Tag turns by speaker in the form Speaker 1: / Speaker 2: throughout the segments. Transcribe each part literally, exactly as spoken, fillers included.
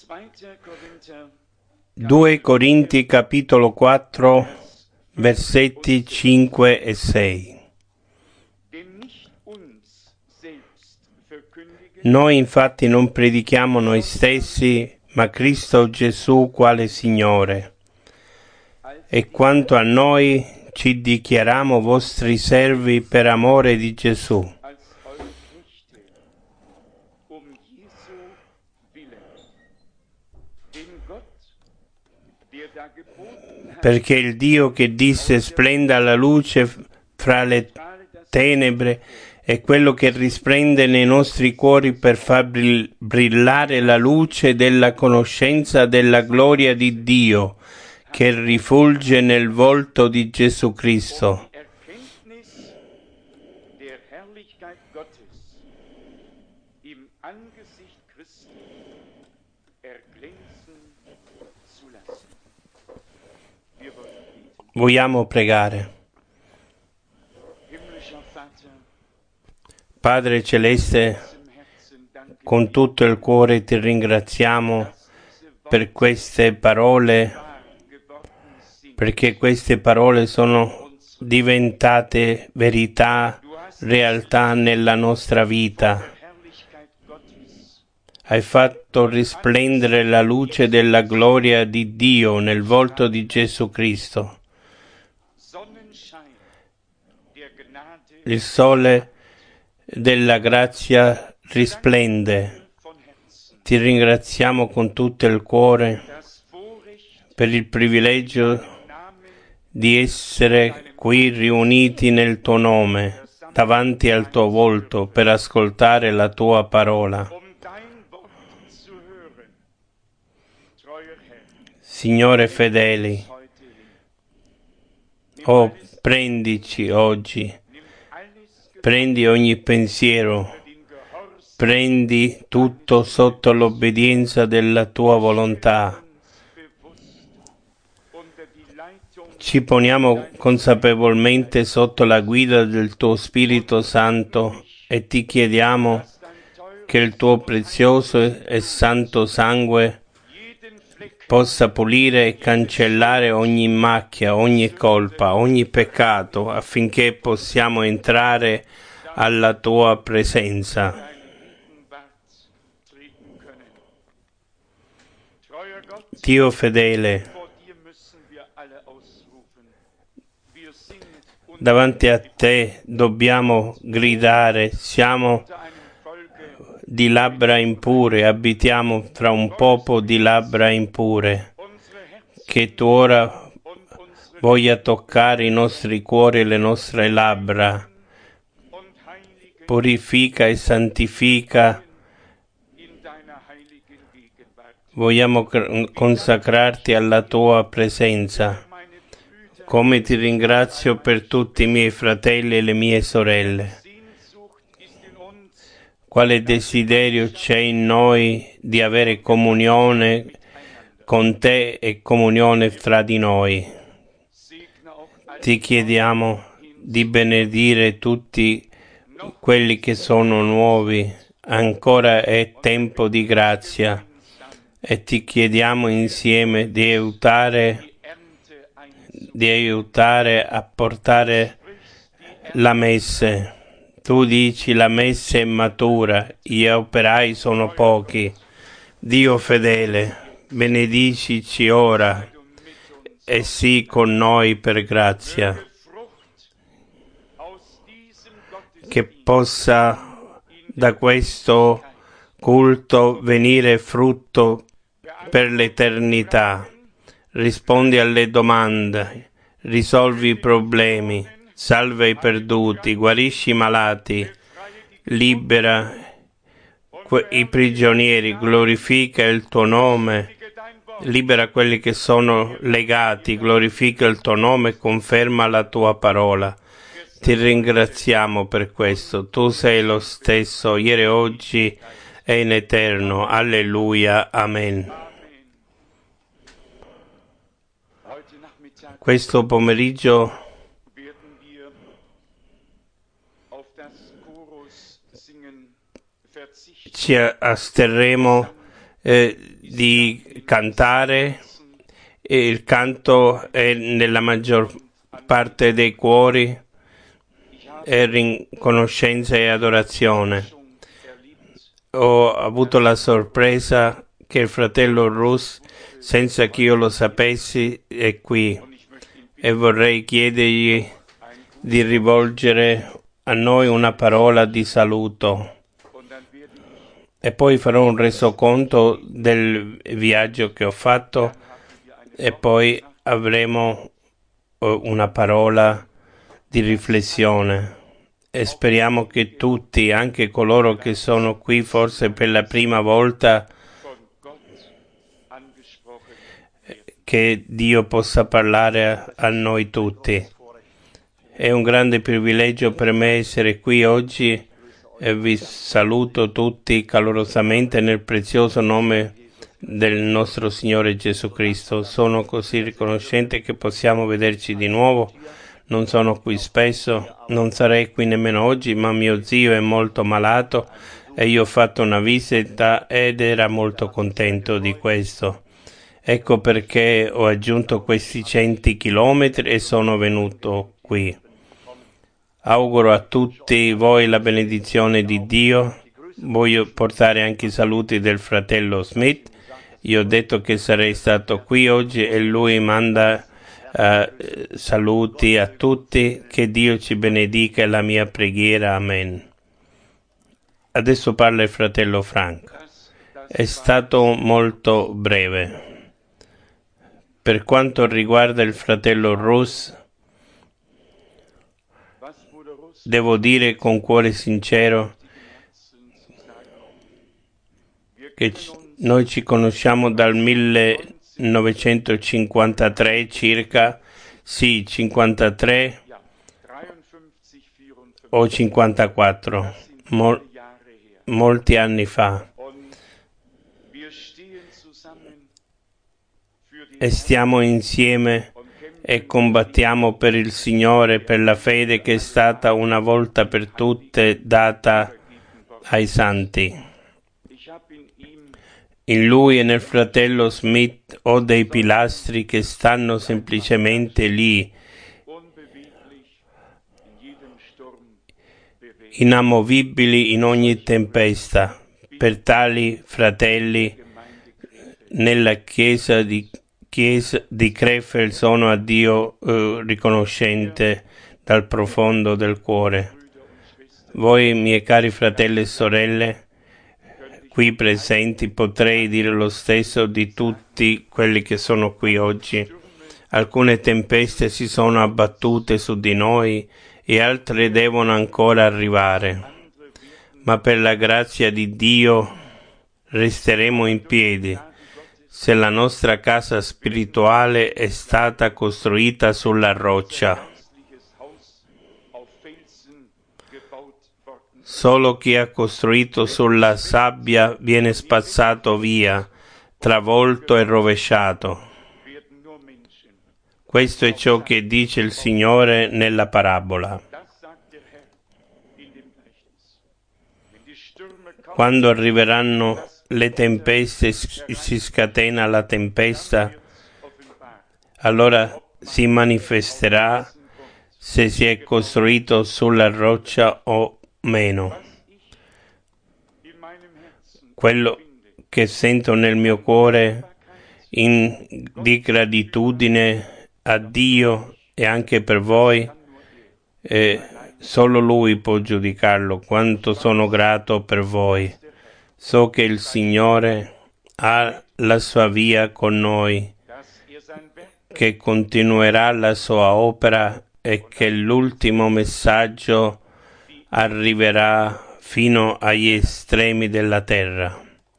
Speaker 1: due Corinti capitolo quattro, versetti cinque e sei. Noi infatti non predichiamo noi stessi, ma Cristo Gesù quale Signore. E quanto a noi ci dichiariamo vostri servi per amore di Gesù. Perché il Dio che disse splenda la luce fra le tenebre è quello che risplende nei nostri cuori per far brillare la luce della conoscenza della gloria di Dio che rifulge nel volto di Gesù Cristo. Vogliamo pregare. Padre Celeste, con tutto il cuore ti ringraziamo per queste parole, perché queste parole sono diventate verità, realtà nella nostra vita. Hai fatto risplendere la luce della gloria di Dio nel volto di Gesù Cristo. Il sole della grazia risplende. Ti ringraziamo con tutto il cuore per il privilegio di essere qui riuniti nel tuo nome, davanti al tuo volto, per ascoltare la tua parola. Signore fedeli, oh, prendici oggi. Prendi ogni pensiero, prendi tutto sotto l'obbedienza della tua volontà. Ci poniamo consapevolmente sotto la guida del tuo Spirito Santo e ti chiediamo che il tuo prezioso e santo sangue possa pulire e cancellare ogni macchia, ogni colpa, ogni peccato, affinché possiamo entrare alla tua presenza. Dio fedele, davanti a te dobbiamo gridare, siamo di labbra impure, abitiamo tra un popolo di labbra impure, che tu ora voglia toccare i nostri cuori e le nostre labbra, purifica e santifica. Vogliamo consacrarti alla tua presenza, come ti ringrazio per tutti i miei fratelli e le mie sorelle. Quale desiderio c'è in noi di avere comunione con te e comunione fra di noi. Ti chiediamo di benedire tutti quelli che sono nuovi, ancora è tempo di grazia, e ti chiediamo insieme di aiutare, di aiutare a portare la messe. Tu dici la messe è matura, gli operai sono pochi. Dio fedele, benedicici ora e sii con noi per grazia. Che possa da questo culto venire frutto per l'eternità. Rispondi alle domande, risolvi i problemi. Salva i perduti, guarisci i malati, libera i prigionieri, glorifica il tuo nome, libera quelli che sono legati, glorifica il tuo nome e conferma la tua parola. Ti ringraziamo per questo, tu sei lo stesso, ieri, oggi e in eterno. Alleluia, amen. Questo pomeriggio ci asterremo eh, di cantare. E il canto è nella maggior parte dei cuori, è riconoscenza e adorazione. Ho avuto la sorpresa che il fratello Rus, senza che io lo sapessi, è qui, e vorrei chiedergli di rivolgere a noi una parola di saluto. E poi farò un resoconto del viaggio che ho fatto e poi avremo una parola di riflessione. E speriamo che tutti, anche coloro che sono qui forse per la prima volta, che Dio possa parlare a, a noi tutti. È un grande privilegio per me essere qui oggi e vi saluto tutti calorosamente nel prezioso nome del nostro Signore Gesù Cristo. Sono così riconoscente che possiamo vederci di nuovo. Non sono qui spesso, non sarei qui nemmeno oggi, ma mio zio è molto malato e io ho fatto una visita ed era molto contento di questo. Ecco perché ho aggiunto questi cento chilometri e sono venuto qui. Auguro a tutti voi la benedizione di Dio. Voglio portare anche i saluti del fratello Smith. Io ho detto che sarei stato qui oggi e lui manda uh, saluti a tutti. Che Dio ci benedica, è la mia preghiera. Amen. Adesso parla il fratello Frank. È stato molto breve. Per quanto riguarda il fratello Rus, devo dire con cuore sincero che noi ci conosciamo dal millenovecentocinquantatré circa, sì, cinquantatré o cinquantaquattro, mol, molti anni fa. E stiamo insieme e combattiamo per il Signore, per la fede che è stata una volta per tutte data ai santi. In lui e nel fratello Smith ho dei pilastri che stanno semplicemente lì, inamovibili in ogni tempesta. Per tali fratelli nella chiesa di Chiesa di Krefeld sono a Dio eh, riconoscente dal profondo del cuore. Voi, miei cari fratelli e sorelle, qui presenti, potrei dire lo stesso di tutti quelli che sono qui oggi. Alcune tempeste si sono abbattute su di noi e altre devono ancora arrivare. Ma per la grazia di Dio resteremo in piedi. Se la nostra casa spirituale è stata costruita sulla roccia. Solo chi ha costruito sulla sabbia viene spazzato via, travolto e rovesciato. Questo è ciò che dice il Signore nella parabola. Quando arriveranno le tempeste, si scatena la tempesta, allora si manifesterà se si è costruito sulla roccia o meno. Quello che sento nel mio cuore in, di gratitudine a Dio e anche per voi, eh, solo Lui può giudicarlo, quanto sono grato per voi. So che il Signore ha la sua via con noi, che continuerà la sua opera e che l'ultimo messaggio arriverà fino agli estremi della terra.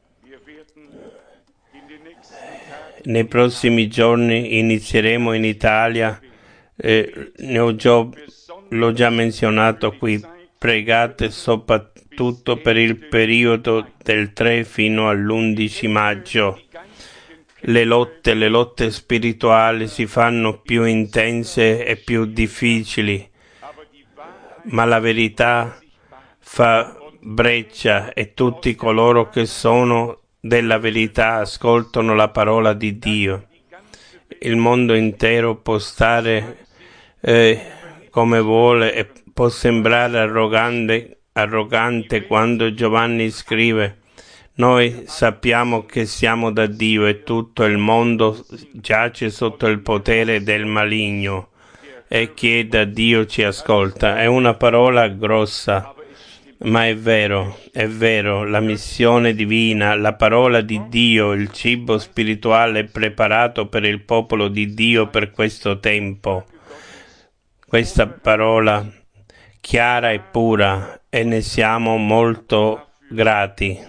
Speaker 1: Nei prossimi giorni inizieremo in Italia, eh, ne ho già, l'ho già menzionato qui, pregate soprattutto tutto per il periodo del tre fino all'undici maggio. Le lotte, le lotte spirituali si fanno più intense e più difficili, ma la verità fa breccia e tutti coloro che sono della verità ascoltano la parola di Dio. Il mondo intero può stare eh, come vuole e può sembrare arrogante, arrogante quando Giovanni scrive: noi sappiamo che siamo da Dio e tutto il mondo giace sotto il potere del maligno, e chi è da Dio ci ascolta. È una parola grossa, ma è vero, è vero, la missione divina, la parola di Dio, il cibo spirituale preparato per il popolo di Dio per questo tempo. Questa parola chiara e pura, e ne siamo molto grati.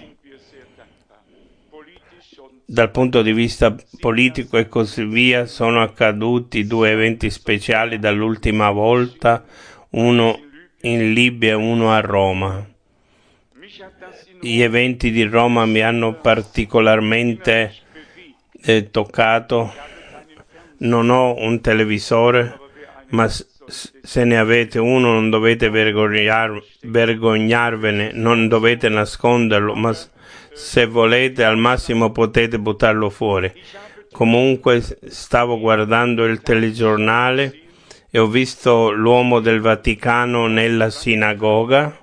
Speaker 1: Dal punto di vista politico e così via, sono accaduti due eventi speciali dall'ultima volta, uno in Libia e uno a Roma. Gli eventi di Roma mi hanno particolarmente eh, toccato. Non ho un televisore, ma se ne avete uno non dovete vergognar, vergognarvene, non dovete nasconderlo, ma se volete al massimo potete buttarlo fuori. Comunque stavo guardando il telegiornale e ho visto l'uomo del Vaticano nella sinagoga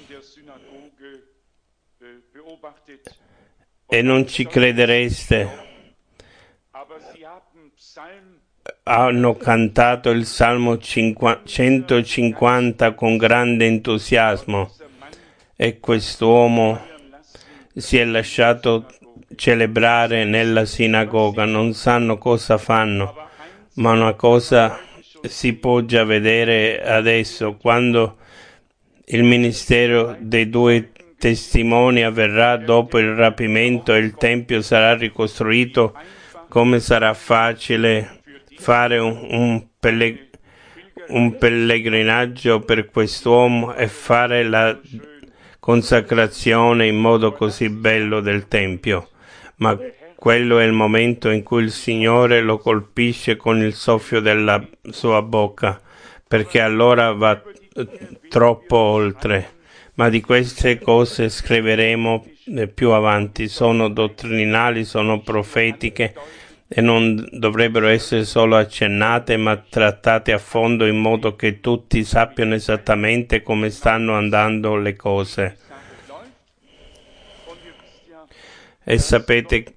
Speaker 1: e non ci credereste. Hanno cantato il Salmo centocinquanta con grande entusiasmo e quest'uomo si è lasciato celebrare nella sinagoga. Non sanno cosa fanno, ma una cosa si può già vedere adesso. Quando il ministero dei due testimoni avverrà dopo il rapimento e il Tempio sarà ricostruito, come sarà facile fare un, un, pelleg- un pellegrinaggio per quest'uomo e fare la consacrazione in modo così bello del Tempio. Ma quello è il momento in cui il Signore lo colpisce con il soffio della sua bocca, perché allora va troppo oltre. Ma di queste cose scriveremo più avanti. Sono dottrinali, sono profetiche e non dovrebbero essere solo accennate, ma trattate a fondo in modo che tutti sappiano esattamente come stanno andando le cose. E sapete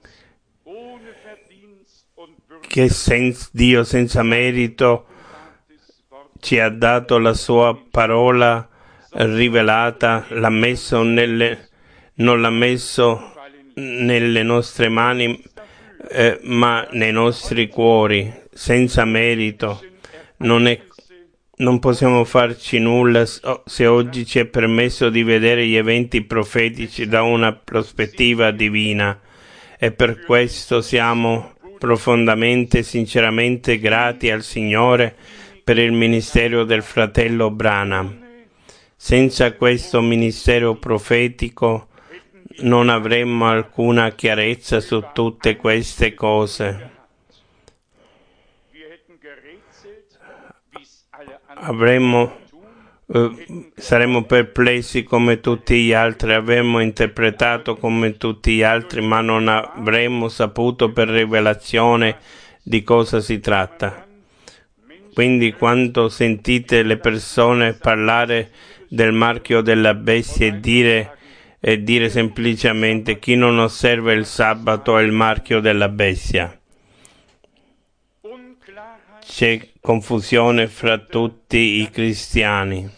Speaker 1: che senza Dio, senza merito, ci ha dato la sua parola rivelata, l'ha messo nelle, non l'ha messo nelle nostre mani, eh, ma nei nostri cuori, senza merito. Non è, non possiamo farci nulla se oggi ci è permesso di vedere gli eventi profetici da una prospettiva divina, e per questo siamo profondamente e sinceramente grati al Signore per il ministero del fratello Branham. Senza questo ministero profetico non avremmo alcuna chiarezza su tutte queste cose. Avremmo, eh, saremmo perplessi come tutti gli altri, avremmo interpretato come tutti gli altri, ma non avremmo saputo per rivelazione di cosa si tratta. Quindi quando sentite le persone parlare del marchio della bestia e dire, e dire semplicemente chi non osserva il sabato è il marchio della bestia, c'è confusione fra tutti i cristiani.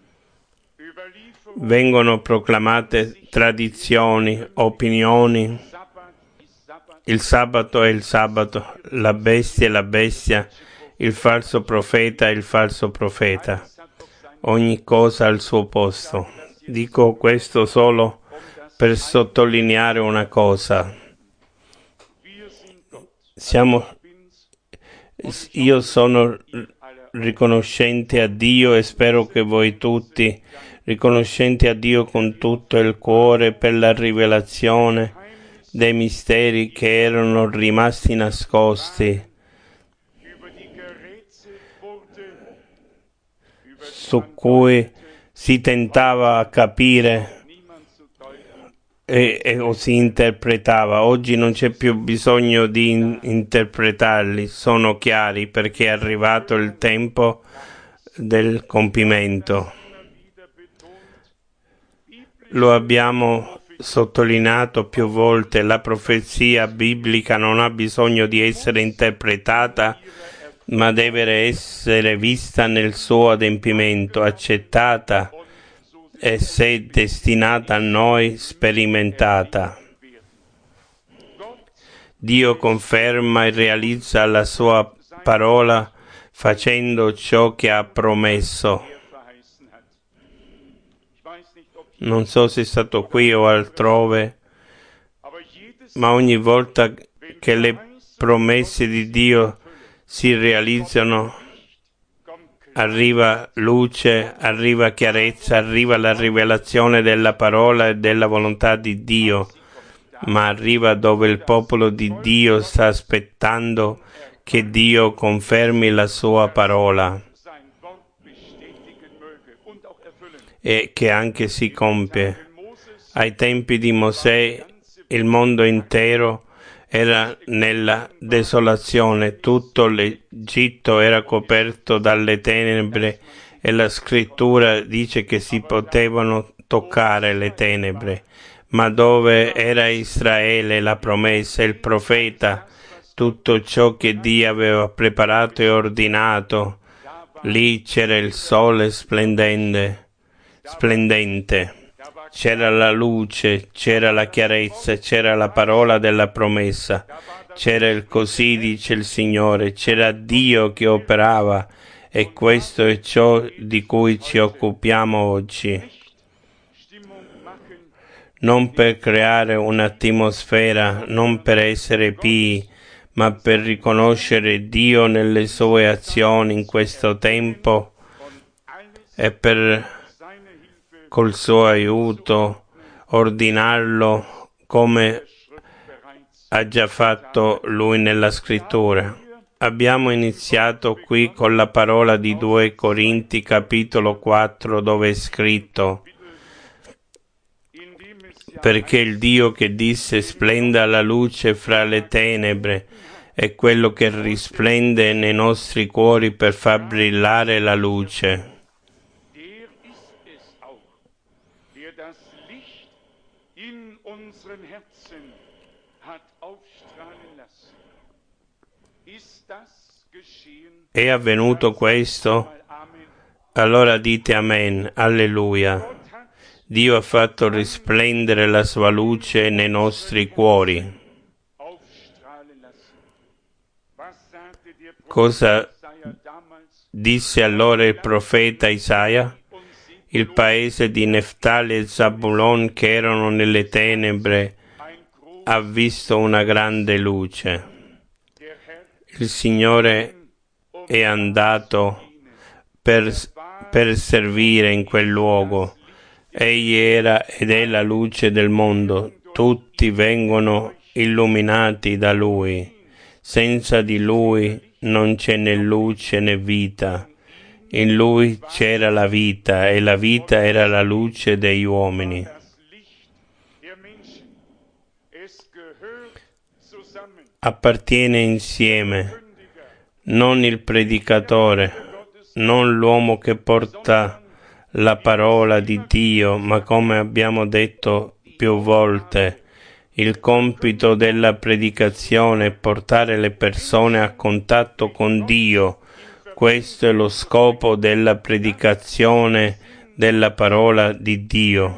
Speaker 1: Vengono proclamate tradizioni, opinioni. Il sabato è il sabato, la bestia è la bestia, il falso profeta è il falso profeta. Ogni cosa al suo posto. Dico questo solo per sottolineare una cosa. Siamo, io sono riconoscente a Dio e spero che voi tutti, riconoscenti a Dio con tutto il cuore per la rivelazione dei misteri che erano rimasti nascosti, su cui si tentava a capire, e, e o si interpretava. Oggi non c'è più bisogno di in- interpretarli, sono chiari perché è arrivato il tempo del compimento. Lo abbiamo sottolineato più volte, la profezia biblica non ha bisogno di essere interpretata, ma deve essere vista nel suo adempimento, accettata e se destinata a noi, sperimentata. Dio conferma e realizza la sua parola facendo ciò che ha promesso. Non so se è stato qui o altrove, ma ogni volta che le promesse di Dio si realizzano, arriva luce, arriva chiarezza, arriva la rivelazione della parola e della volontà di Dio, ma arriva dove il popolo di Dio sta aspettando che Dio confermi la sua parola e che anche si compie. Ai tempi di Mosè il mondo intero era nella desolazione, tutto l'Egitto era coperto dalle tenebre e la scrittura dice che si potevano toccare le tenebre, ma dove era Israele, la promessa, il profeta, tutto ciò che Dio aveva preparato e ordinato, lì c'era il sole splendente. Splendente, c'era la luce, c'era la chiarezza, c'era la parola della promessa, c'era il così dice il Signore, c'era Dio che operava e questo è ciò di cui ci occupiamo oggi. Non per creare un'atmosfera, non per essere pii, ma per riconoscere Dio nelle sue azioni in questo tempo e per col suo aiuto ordinarlo come ha già fatto lui nella scrittura. Abbiamo iniziato qui con la parola di due Corinti capitolo quattro dove è scritto: perché il Dio che disse splenda la luce fra le tenebre è quello che risplende nei nostri cuori per far brillare la luce. È avvenuto questo? Allora dite Amen, Alleluia. Dio ha fatto risplendere la sua luce nei nostri cuori. Cosa disse allora il profeta Isaia? Il paese di Neftali e Zabulon che erano nelle tenebre ha visto una grande luce. Il Signore è andato per, per servire in quel luogo. Egli era ed è la luce del mondo. Tutti vengono illuminati da Lui. Senza di Lui non c'è né luce né vita. In Lui c'era la vita e la vita era la luce degli uomini. Appartiene insieme, non il predicatore, non l'uomo che porta la parola di Dio, ma come abbiamo detto più volte, il compito della predicazione è portare le persone a contatto con Dio. Questo è lo scopo della predicazione della parola di Dio.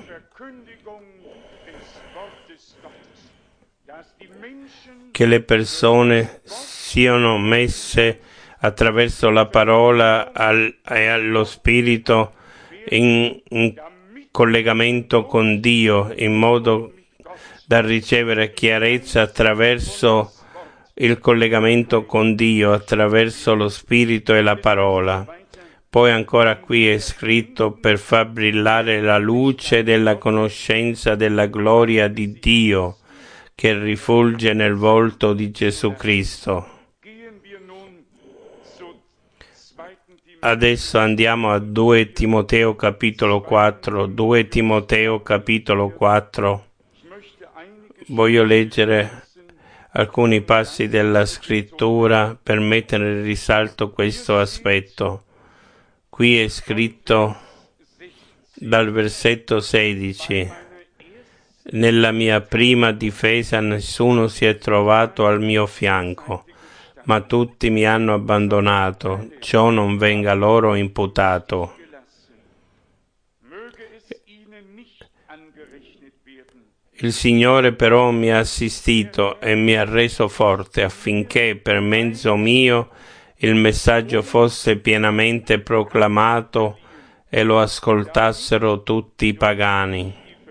Speaker 1: Che le persone siano messe attraverso la parola al, e allo Spirito in, in collegamento con Dio, in modo da ricevere chiarezza attraverso il collegamento con Dio, attraverso lo Spirito e la parola. Poi ancora qui è scritto per far brillare la luce della conoscenza della gloria di Dio, che rifulge nel volto di Gesù Cristo. Adesso andiamo a due Timoteo capitolo quattro. due Timoteo capitolo quattro. Voglio leggere alcuni passi della scrittura per mettere in risalto questo aspetto. Qui è scritto dal versetto sedici: nella mia prima difesa nessuno si è trovato al mio fianco, ma tutti mi hanno abbandonato, ciò non venga loro imputato. Il Signore però mi ha assistito e mi ha reso forte affinché per mezzo mio il messaggio fosse pienamente proclamato e lo ascoltassero tutti i pagani.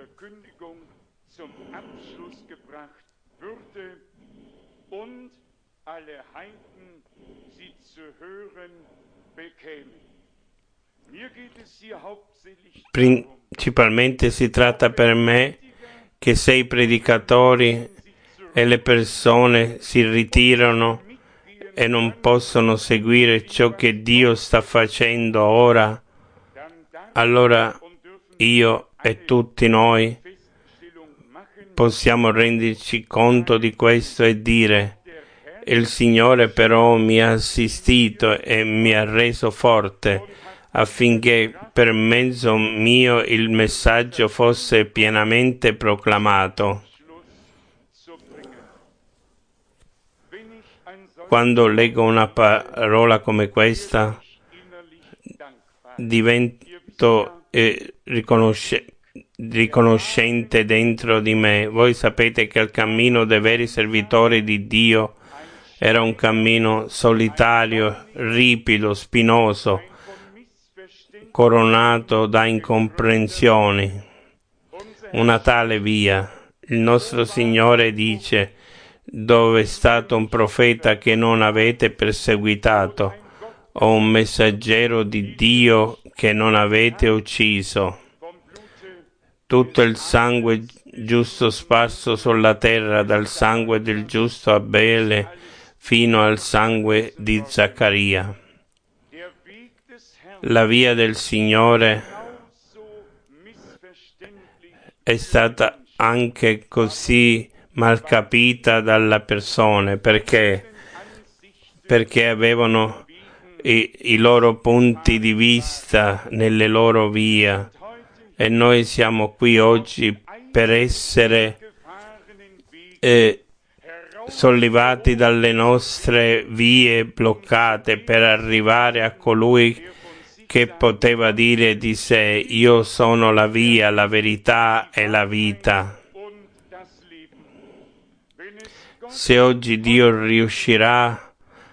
Speaker 1: Principalmente si tratta per me che se i predicatori e le persone si ritirano e non possono seguire ciò che Dio sta facendo ora, allora io e tutti noi possiamo renderci conto di questo e dire: il Signore però mi ha assistito e mi ha reso forte affinché per mezzo mio il messaggio fosse pienamente proclamato. Quando leggo una parola come questa, divento eh, riconosce, riconoscente dentro di me. Voi sapete che il cammino dei veri servitori di Dio era un cammino solitario, ripido, spinoso, coronato da incomprensioni. Una tale via. Il nostro Signore dice: dove è stato un profeta che non avete perseguitato, o un messaggero di Dio che non avete ucciso? Tutto il sangue giusto sparso sulla terra, dal sangue del giusto Abele fino al sangue di Zaccaria. La via del Signore è stata anche così mal capita dalle persone, perché perché avevano i, i loro punti di vista nelle loro vie, e noi siamo qui oggi per essere eh, sollevati dalle nostre vie bloccate, per arrivare a colui che poteva dire di sé: io sono la via, la verità e la vita. Se oggi Dio riuscirà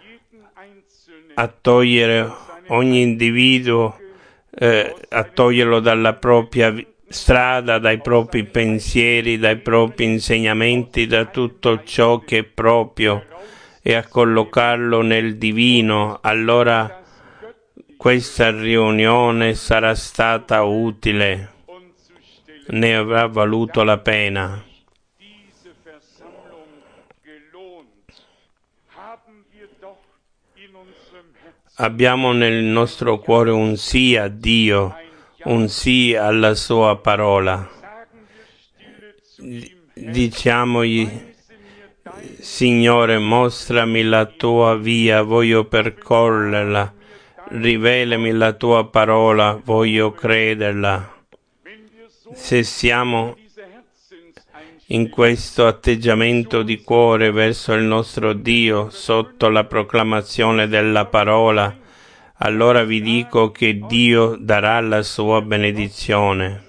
Speaker 1: a togliere ogni individuo, eh, a toglierlo dalla propria strada, dai propri pensieri, dai propri insegnamenti, da tutto ciò che è proprio, e a collocarlo nel divino, allora questa riunione sarà stata utile, ne avrà valuto la pena. Abbiamo nel nostro cuore un sì a Dio, un sì alla sua parola. Diciamogli: Signore, mostrami la tua via, voglio percorrerla. Rivelami la tua parola, voglio crederla. Se siamo in questo atteggiamento di cuore verso il nostro Dio, sotto la proclamazione della parola, allora vi dico che Dio darà la sua benedizione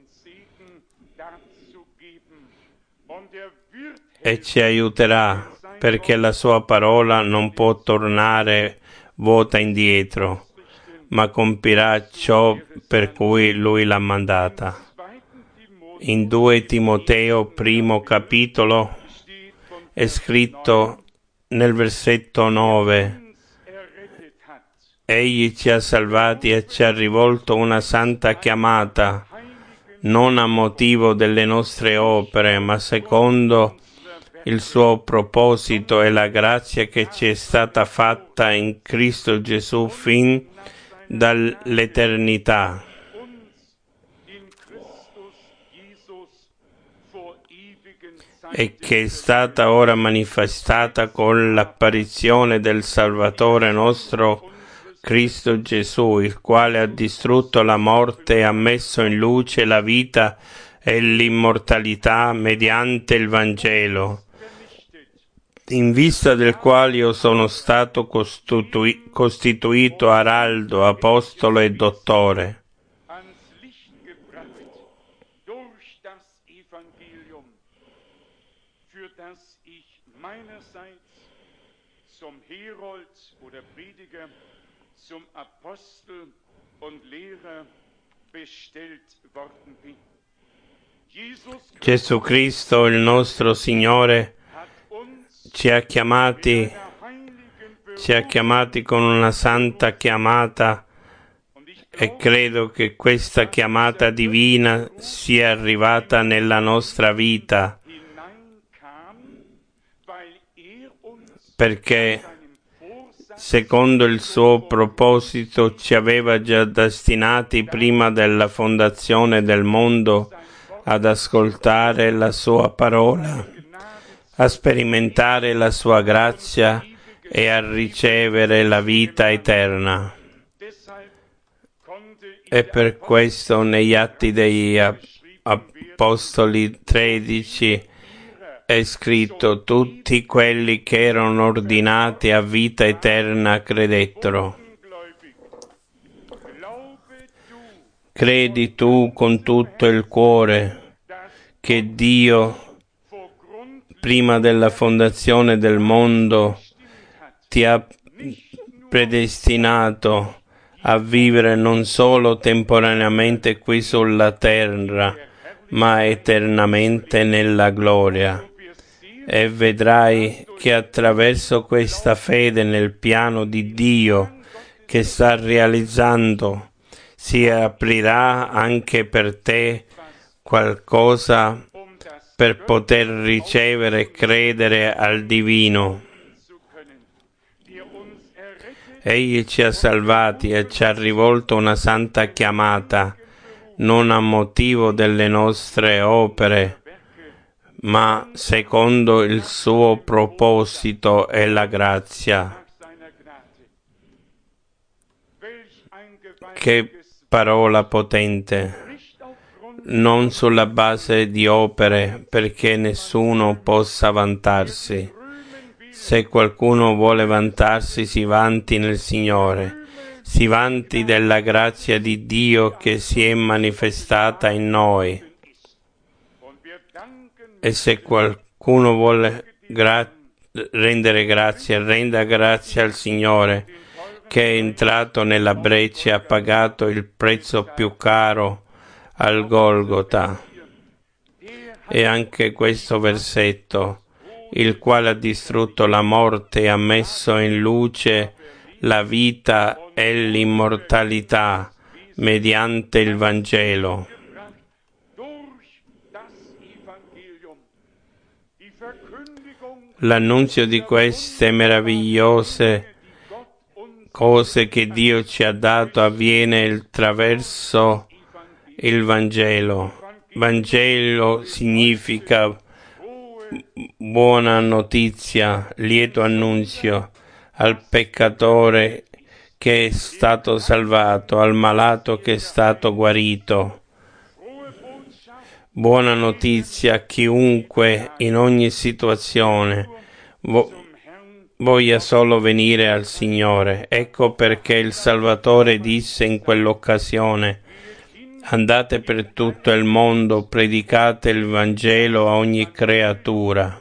Speaker 1: e ci aiuterà, perché la sua parola non può tornare vuota indietro, ma compirà ciò per cui Lui l'ha mandata. In due Timoteo, primo capitolo, è scritto nel versetto nove: Egli ci ha salvati e ci ha rivolto una santa chiamata, non a motivo delle nostre opere, ma secondo il suo proposito e la grazia che ci è stata fatta in Cristo Gesù fin dall'eternità. e che è stata ora manifestata con l'apparizione del Salvatore nostro Cristo Gesù, il quale ha distrutto la morte e ha messo in luce la vita e l'immortalità mediante il Vangelo, in vista del quale io sono stato costitui- costituito araldo, apostolo e dottore.
Speaker 2: Zum Herold oder Prediger, zum Apostel und Lehrer bestellt worden bin.
Speaker 1: Gesù Cristo, il nostro Signore, ci ha chiamati, ci ha chiamati con una santa chiamata e credo che questa chiamata divina sia arrivata nella nostra vita, perché secondo il suo proposito ci aveva già destinati prima della fondazione del mondo ad ascoltare la sua parola, a sperimentare la sua grazia e a ricevere la vita eterna. E per questo negli Atti degli Apostoli tredici è scritto: tutti quelli che erano ordinati a vita eterna credettero. Credi tu con tutto il cuore che Dio, prima della fondazione del mondo, ti ha predestinato a vivere non solo temporaneamente qui sulla terra, ma eternamente nella gloria. E vedrai che attraverso questa fede nel piano di Dio che sta realizzando si aprirà anche per te qualcosa per poter ricevere e credere al divino. Egli ci ha salvati e ci ha rivolto una santa chiamata, non a motivo delle nostre opere, ma secondo il suo proposito e la grazia. Che parola potente! Non sulla base di opere, perché nessuno possa vantarsi. Se qualcuno vuole vantarsi, si vanti nel Signore, si vanti della grazia di Dio che si è manifestata in noi. E se qualcuno vuole gra- rendere grazie, renda grazie al Signore che è entrato nella breccia e ha pagato il prezzo più caro al Golgota. E anche questo versetto, il quale ha distrutto la morte e ha messo in luce la vita e l'immortalità mediante il Vangelo. L'annunzio di queste meravigliose cose che Dio ci ha dato avviene attraverso il Vangelo. Vangelo significa buona notizia, lieto annunzio al peccatore che è stato salvato, al malato che è stato guarito. Buona notizia a chiunque in ogni situazione vo- voglia solo venire al Signore. Ecco perché il Salvatore disse in quell'occasione: andate per tutto il mondo, predicate il Vangelo a ogni creatura.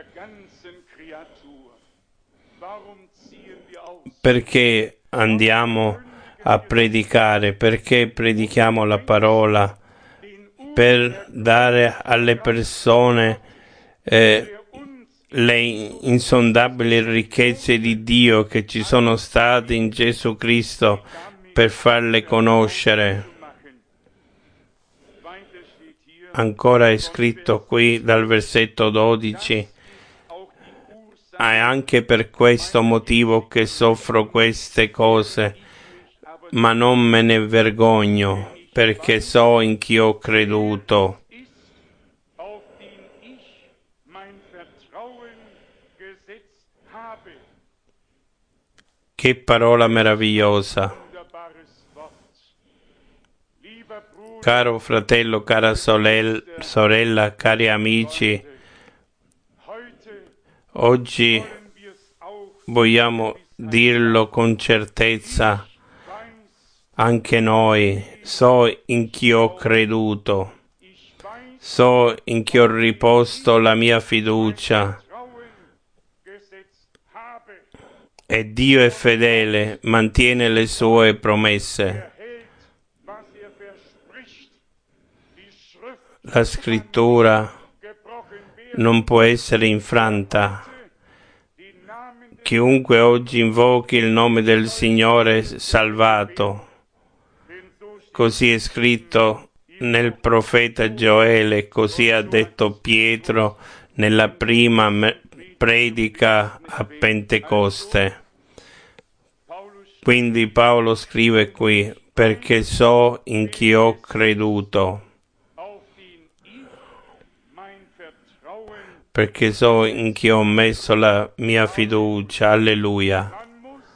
Speaker 1: Perché andiamo a predicare? Perché predichiamo la parola? Per dare alle persone eh, le insondabili ricchezze di Dio che ci sono state in Gesù Cristo, per farle conoscere. Ancora è scritto qui dal versetto dodici: è anche per questo motivo che soffro queste cose, ma non me ne vergogno, perché so in chi ho creduto. Che parola meravigliosa. Caro fratello, cara sorella, cari amici, oggi vogliamo dirlo con certezza, anche noi, so in chi ho creduto, so in chi ho riposto la mia fiducia, e Dio è fedele, mantiene le sue promesse. La scrittura non può essere infranta. Chiunque oggi invochi il nome del Signore è salvato. Così è scritto nel profeta Gioele, così ha detto Pietro nella prima predica a Pentecoste. Quindi Paolo scrive qui, perché so in chi ho creduto. Perché so in chi ho messo la mia fiducia. Alleluia.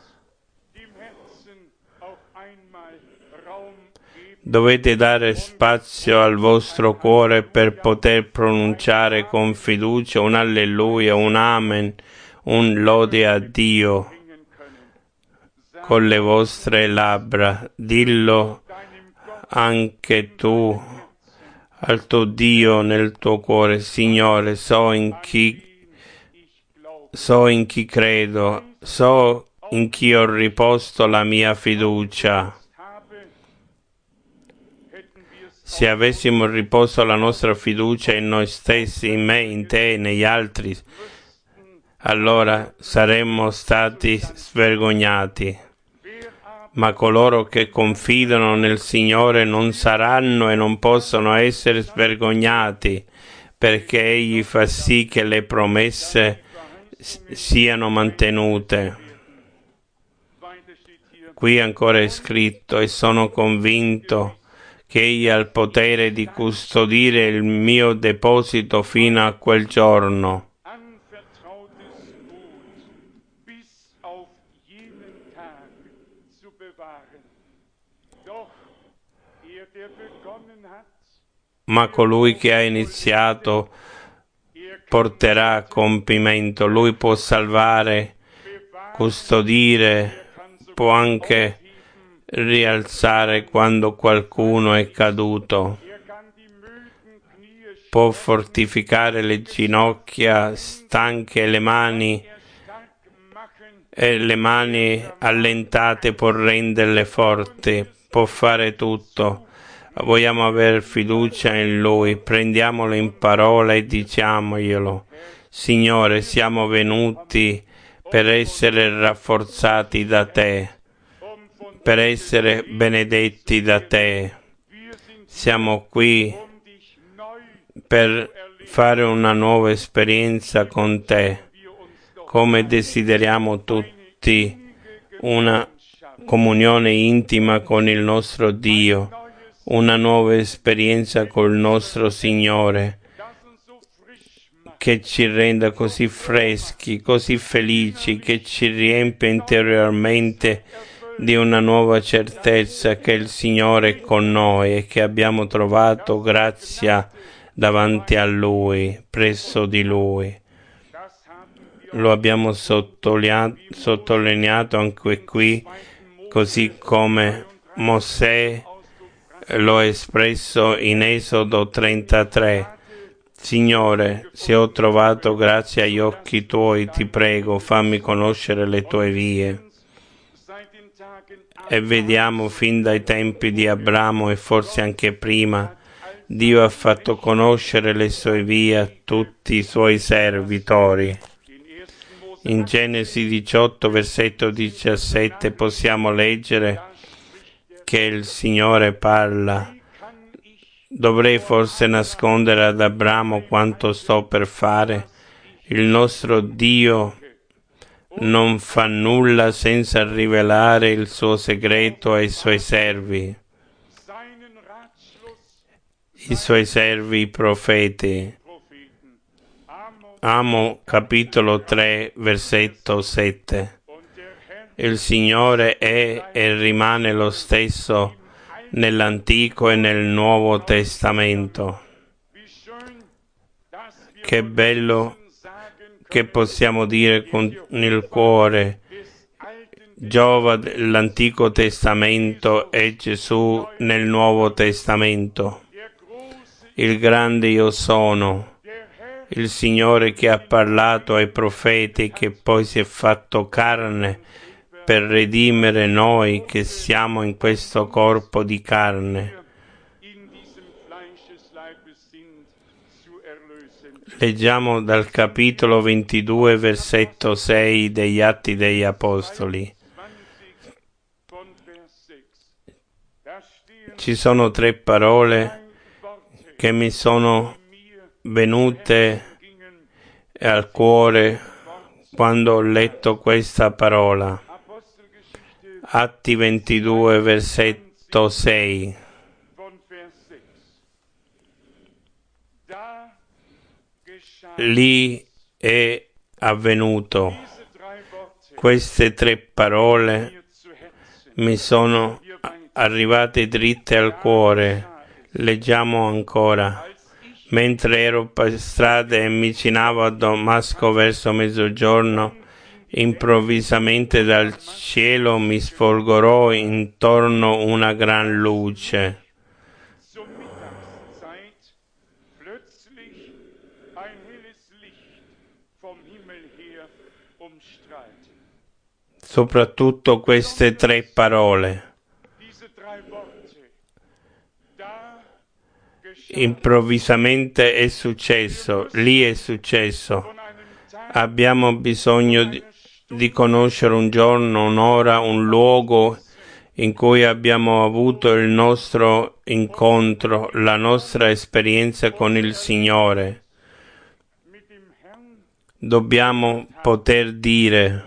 Speaker 1: Dovete dare spazio al vostro cuore per poter pronunciare con fiducia un alleluia, un amen, un lode a Dio con le vostre labbra. Dillo anche tu al tuo Dio nel tuo cuore: Signore, so in chi so in chi credo, so in chi ho riposto la mia fiducia. Se avessimo riposto la nostra fiducia in noi stessi, in me, in te, negli altri, allora saremmo stati svergognati. Ma coloro che confidano nel Signore non saranno e non possono essere svergognati, perché Egli fa sì che le promesse siano mantenute. Qui ancora è scritto: e sono convinto che Egli ha il potere di custodire il mio deposito fino a quel giorno. Ma colui che ha iniziato porterà a compimento. Lui può salvare, custodire, può anche rialzare quando qualcuno è caduto. Può fortificare le ginocchia stanche, le mani e le mani allentate può renderle forti. Può fare tutto. Vogliamo avere fiducia in Lui, prendiamolo in parola e diciamoglielo: Signore, siamo venuti per essere rafforzati da Te, per essere benedetti da Te. Siamo qui per fare una nuova esperienza con Te, come desideriamo tutti una comunione intima con il nostro Dio, una nuova esperienza col nostro Signore, che ci renda così freschi, così felici, che ci riempie interiormente di una nuova certezza che il Signore è con noi e che abbiamo trovato grazia davanti a Lui, presso di Lui. Lo abbiamo sottolineato anche qui, così come Mosè lo ha espresso in Esodo trentatré. Signore, se ho trovato grazia agli occhi Tuoi, ti prego, fammi conoscere le Tue vie. E vediamo fin dai tempi di Abramo e forse anche prima, Dio ha fatto conoscere le Sue vie a tutti i Suoi servitori. In Genesi diciotto, versetto diciassette, possiamo leggere che il Signore parla: dovrei forse nascondere ad Abramo quanto sto per fare? Il nostro Dio non fa nulla senza rivelare il suo segreto ai Suoi servi, i Suoi servi profeti. Amo capitolo tre, versetto sette. Il Signore è e rimane lo stesso nell'Antico e nel Nuovo Testamento. Che bello che possiamo dire con il cuore: Giova dell'Antico Testamento e Gesù nel Nuovo Testamento. Il grande io sono, il Signore che ha parlato ai profeti, che poi si è fatto carne per redimere noi che siamo in questo corpo di carne. Leggiamo dal capitolo ventidue, versetto sei degli Atti degli Apostoli. Ci sono tre parole che mi sono venute al cuore quando ho letto questa parola. Atti ventidue, versetto sei. Lì è avvenuto. Queste tre parole mi sono arrivate dritte al cuore. Leggiamo ancora. Mentre ero per strada e mi avvicinavo a Damasco verso mezzogiorno, improvvisamente dal cielo mi sfolgorò intorno una gran luce. Soprattutto queste tre parole. Improvvisamente è successo, lì è successo. Abbiamo bisogno di, di conoscere un giorno, un'ora, un luogo in cui abbiamo avuto il nostro incontro, la nostra esperienza con il Signore. Dobbiamo poter dire: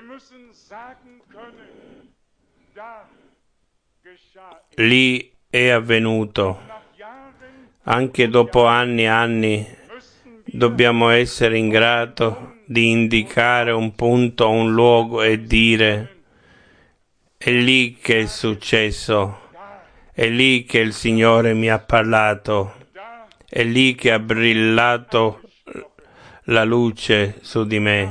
Speaker 1: lì è avvenuto. Anche dopo anni e anni dobbiamo essere in grado di indicare un punto, un luogo e dire: è lì che è successo, è lì che il Signore mi ha parlato, è lì che ha brillato la luce su di me,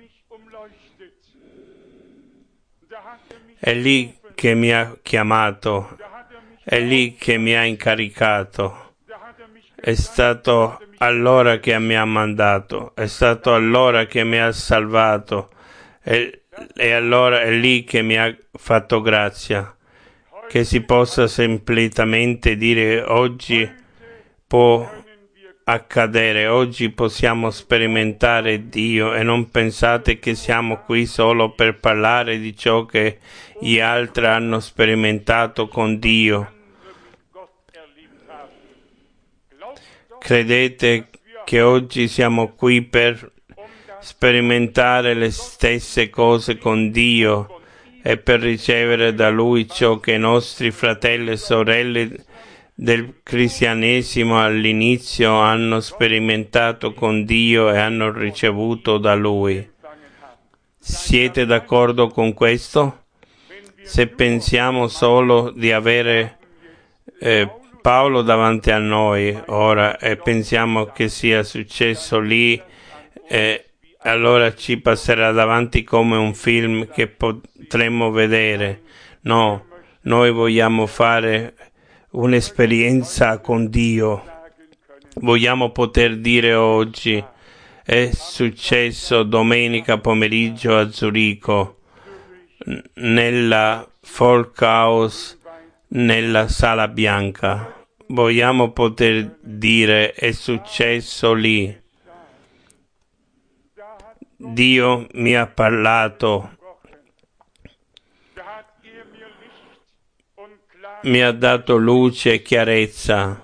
Speaker 1: è lì che mi ha chiamato, è lì che mi ha incaricato. È stato allora che mi ha mandato, è stato allora che mi ha salvato, e, e allora è lì che mi ha fatto grazia. Che si possa semplicemente dire: oggi può accadere, oggi possiamo sperimentare Dio, e non pensate che siamo qui solo per parlare di ciò che gli altri hanno sperimentato con Dio. Credete che oggi siamo qui per sperimentare le stesse cose con Dio e per ricevere da Lui ciò che i nostri fratelli e sorelle del cristianesimo all'inizio hanno sperimentato con Dio e hanno ricevuto da Lui. Siete d'accordo con questo? Se pensiamo solo di avere eh, Paolo davanti a noi ora e pensiamo che sia successo lì, e allora ci passerà davanti come un film che potremmo vedere. No, noi vogliamo fare un'esperienza con Dio. Vogliamo poter dire oggi: è successo domenica pomeriggio a Zurigo, nella Volkhaus, nella Sala Bianca. Vogliamo poter dire: è successo lì. Dio mi ha parlato, mi ha dato luce e chiarezza,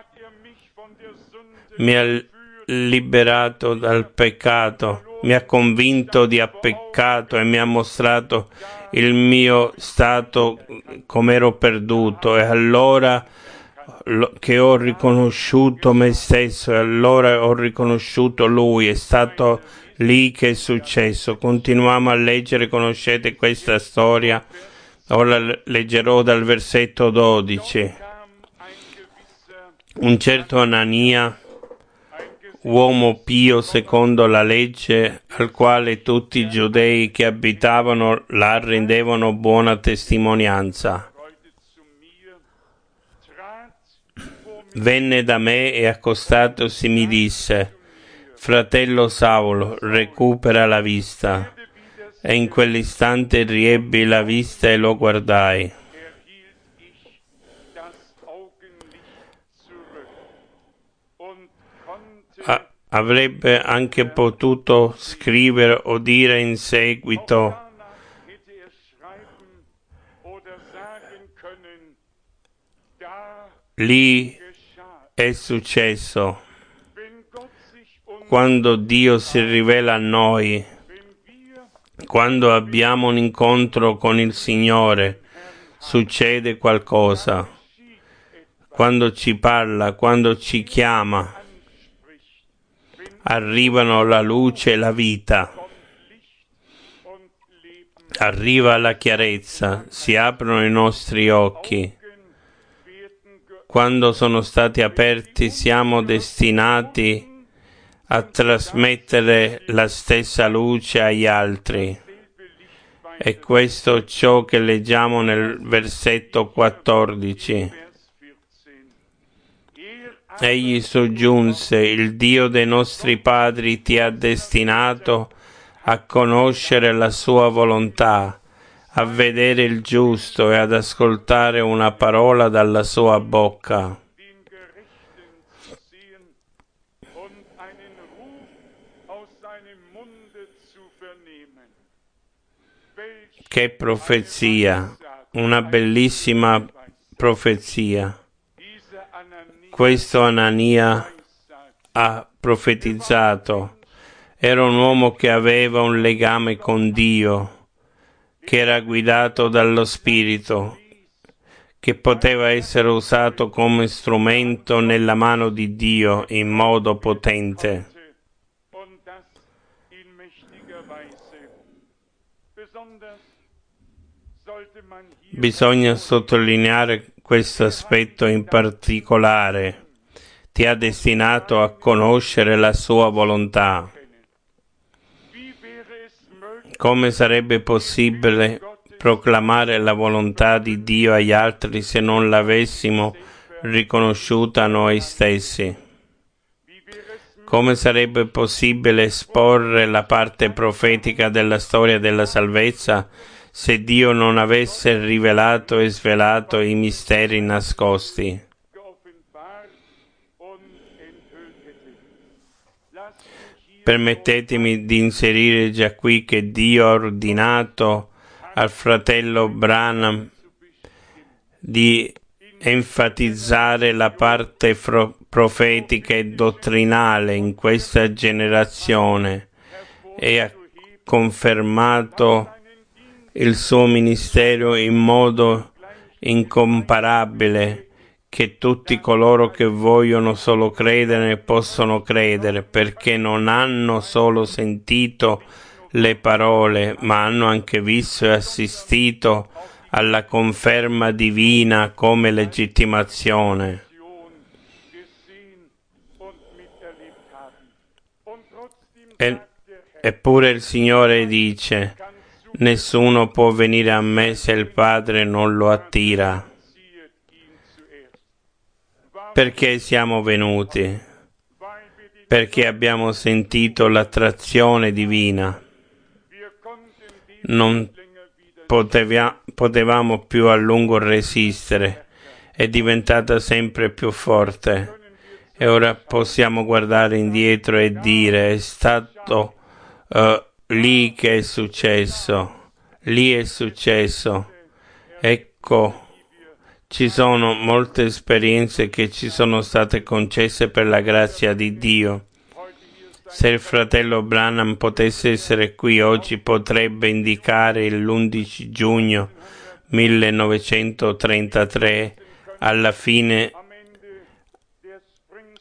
Speaker 1: mi ha liberato dal peccato, mi ha convinto di peccato e mi ha mostrato il mio stato come ero perduto, e allora che ho riconosciuto me stesso e allora ho riconosciuto Lui. È stato lì che è successo. Continuiamo a leggere, conoscete questa storia. Ora leggerò dal versetto dodici. Un certo Anania, uomo pio secondo la legge, al quale tutti i giudei che abitavano là rendevano buona testimonianza, venne da me e accostatosi mi disse: fratello Saulo, recupera la vista. E in quell'istante riebbi la vista e lo guardai. A- avrebbe anche potuto scrivere o dire in seguito: lì è successo. Quando Dio si rivela a noi, quando abbiamo un incontro con il Signore, succede qualcosa. Quando ci parla, quando ci chiama, arrivano la luce e la vita. Arriva la chiarezza, si aprono i nostri occhi. Quando sono stati aperti, siamo destinati a trasmettere la stessa luce agli altri. E questo è ciò che leggiamo nel versetto quattordici. Egli soggiunse: il Dio dei nostri padri ti ha destinato a conoscere la sua volontà, a vedere il giusto e ad ascoltare una parola dalla sua bocca. Che profezia, una bellissima profezia. Questo Anania ha profetizzato. Era un uomo che aveva un legame con Dio, che era guidato dallo Spirito, che poteva essere usato come strumento nella mano di Dio in modo potente. Bisogna sottolineare questo aspetto in particolare. Ti ha destinato a conoscere la sua volontà. Come sarebbe possibile proclamare la volontà di Dio agli altri se non l'avessimo riconosciuta noi stessi? Come sarebbe possibile esporre la parte profetica della storia della salvezza se Dio non avesse rivelato e svelato i misteri nascosti? Permettetemi di inserire già qui che Dio ha ordinato al fratello Branham di enfatizzare la parte fro- profetica e dottrinale in questa generazione e ha confermato il suo ministero in modo incomparabile, che tutti coloro che vogliono solo credere possono credere, perché non hanno solo sentito le parole, ma hanno anche visto e assistito alla conferma divina come legittimazione. E, eppure il Signore dice: nessuno può venire a me se il Padre non lo attira. Perché siamo venuti? Perché abbiamo sentito l'attrazione divina. Non poteva, potevamo più a lungo resistere. È diventata sempre più forte. E ora possiamo guardare indietro e dire: è stato uh, lì che è successo. Lì è successo. Ecco. Ci sono molte esperienze che ci sono state concesse per la grazia di Dio. Se il fratello Branham potesse essere qui oggi, potrebbe indicare l'undici giugno millenovecentotrentatré, alla fine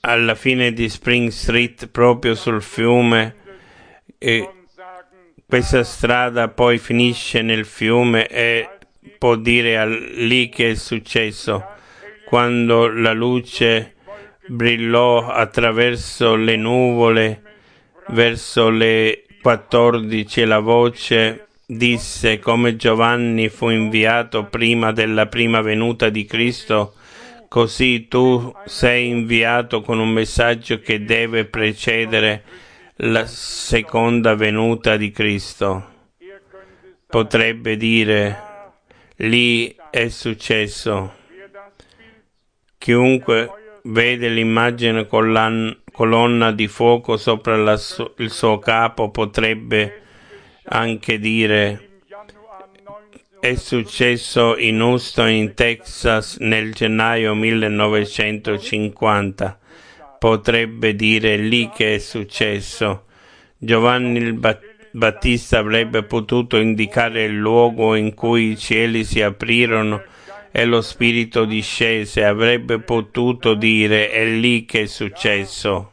Speaker 1: alla fine di Spring Street, proprio sul fiume, e questa strada poi finisce nel fiume e può dire a lì che è successo. Quando la luce brillò attraverso le nuvole verso le quattordici e la voce disse: come Giovanni fu inviato prima della prima venuta di Cristo, così tu sei inviato con un messaggio che deve precedere la seconda venuta di Cristo. Potrebbe dire: lì è successo. Chiunque vede l'immagine con la colonna di fuoco sopra la su- il suo capo potrebbe anche dire: è successo in Houston, in Texas, nel gennaio millenovecentocinquanta. Potrebbe dire lì che è successo. Giovanni il Battista avrebbe potuto indicare il luogo in cui i cieli si aprirono e lo Spirito discese. Avrebbe potuto dire: è lì che è successo.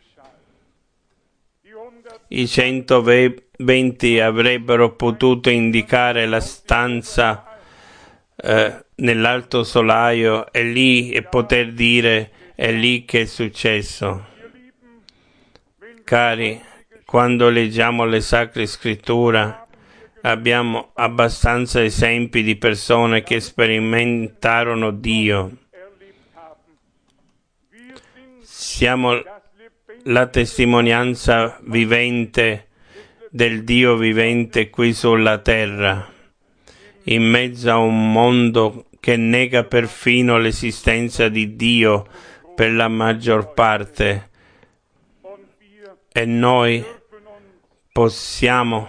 Speaker 1: I centoventi avrebbero potuto indicare la stanza eh, nell'alto solaio e lì e poter dire: è lì che è successo. Cari, quando leggiamo le Sacre Scritture abbiamo abbastanza esempi di persone che sperimentarono Dio. Siamo la testimonianza vivente del Dio vivente qui sulla terra, in mezzo a un mondo che nega perfino l'esistenza di Dio per la maggior parte, e noi possiamo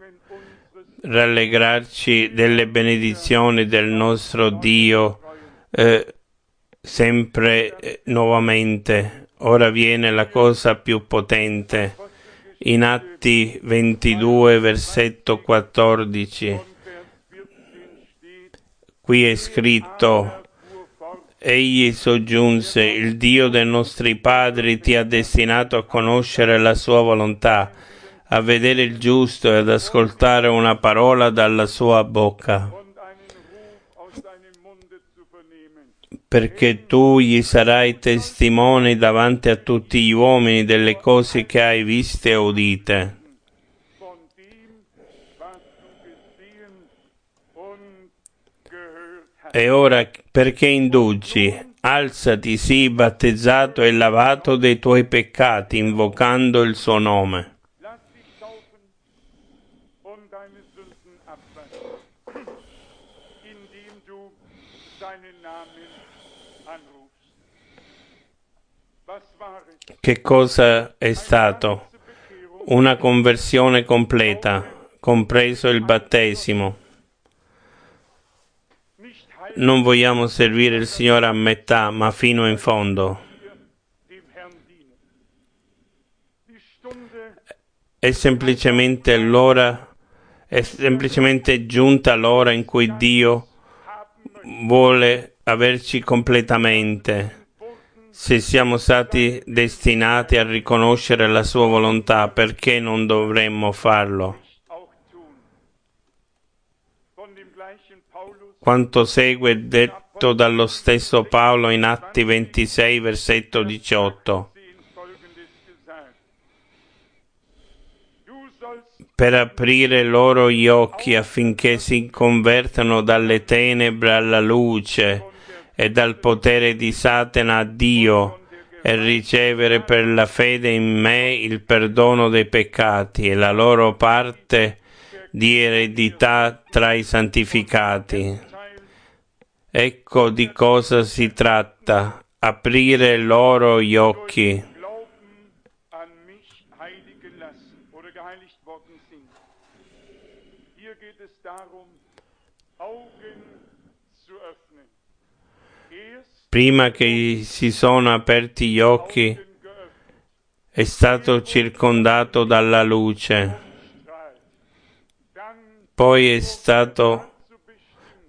Speaker 1: rallegrarci delle benedizioni del nostro Dio eh, sempre eh, nuovamente. Ora viene la cosa più potente. In Atti ventidue, versetto quattordici, qui è scritto: egli soggiunse: il Dio dei nostri padri ti ha destinato a conoscere la sua volontà, a vedere il giusto e ad ascoltare una parola dalla sua bocca, perché tu gli sarai testimone davanti a tutti gli uomini delle cose che hai viste e udite. E ora perché indugi? Alzati, sii battezzato e lavato dei tuoi peccati, invocando il suo nome. Che cosa è stato? Una conversione completa, compreso il battesimo. Non vogliamo servire il Signore a metà, ma fino in fondo. È semplicemente l'ora, è semplicemente giunta l'ora in cui Dio vuole averci completamente. Se siamo stati destinati a riconoscere la sua volontà, perché non dovremmo farlo? Quanto segue detto dallo stesso Paolo in Atti ventisei, versetto diciotto. Per aprire loro gli occhi affinché si convertano dalle tenebre alla luce e dal potere di Satana a Dio, e ricevere per la fede in me il perdono dei peccati e la loro parte di eredità tra i santificati. Ecco di cosa si tratta: aprire loro gli occhi. Prima che si sono aperti gli occhi, è stato circondato dalla luce. Poi è stato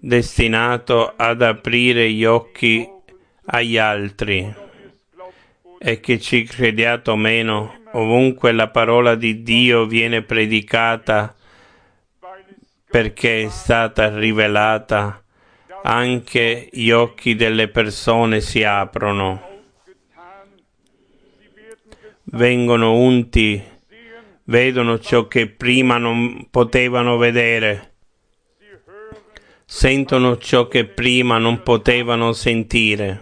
Speaker 1: destinato ad aprire gli occhi agli altri. e che ci crediate o meno, ovunque la parola di Dio viene predicata perché è stata rivelata, anche gli occhi delle persone si aprono, vengono unti, vedono ciò che prima non potevano vedere, sentono ciò che prima non potevano sentire.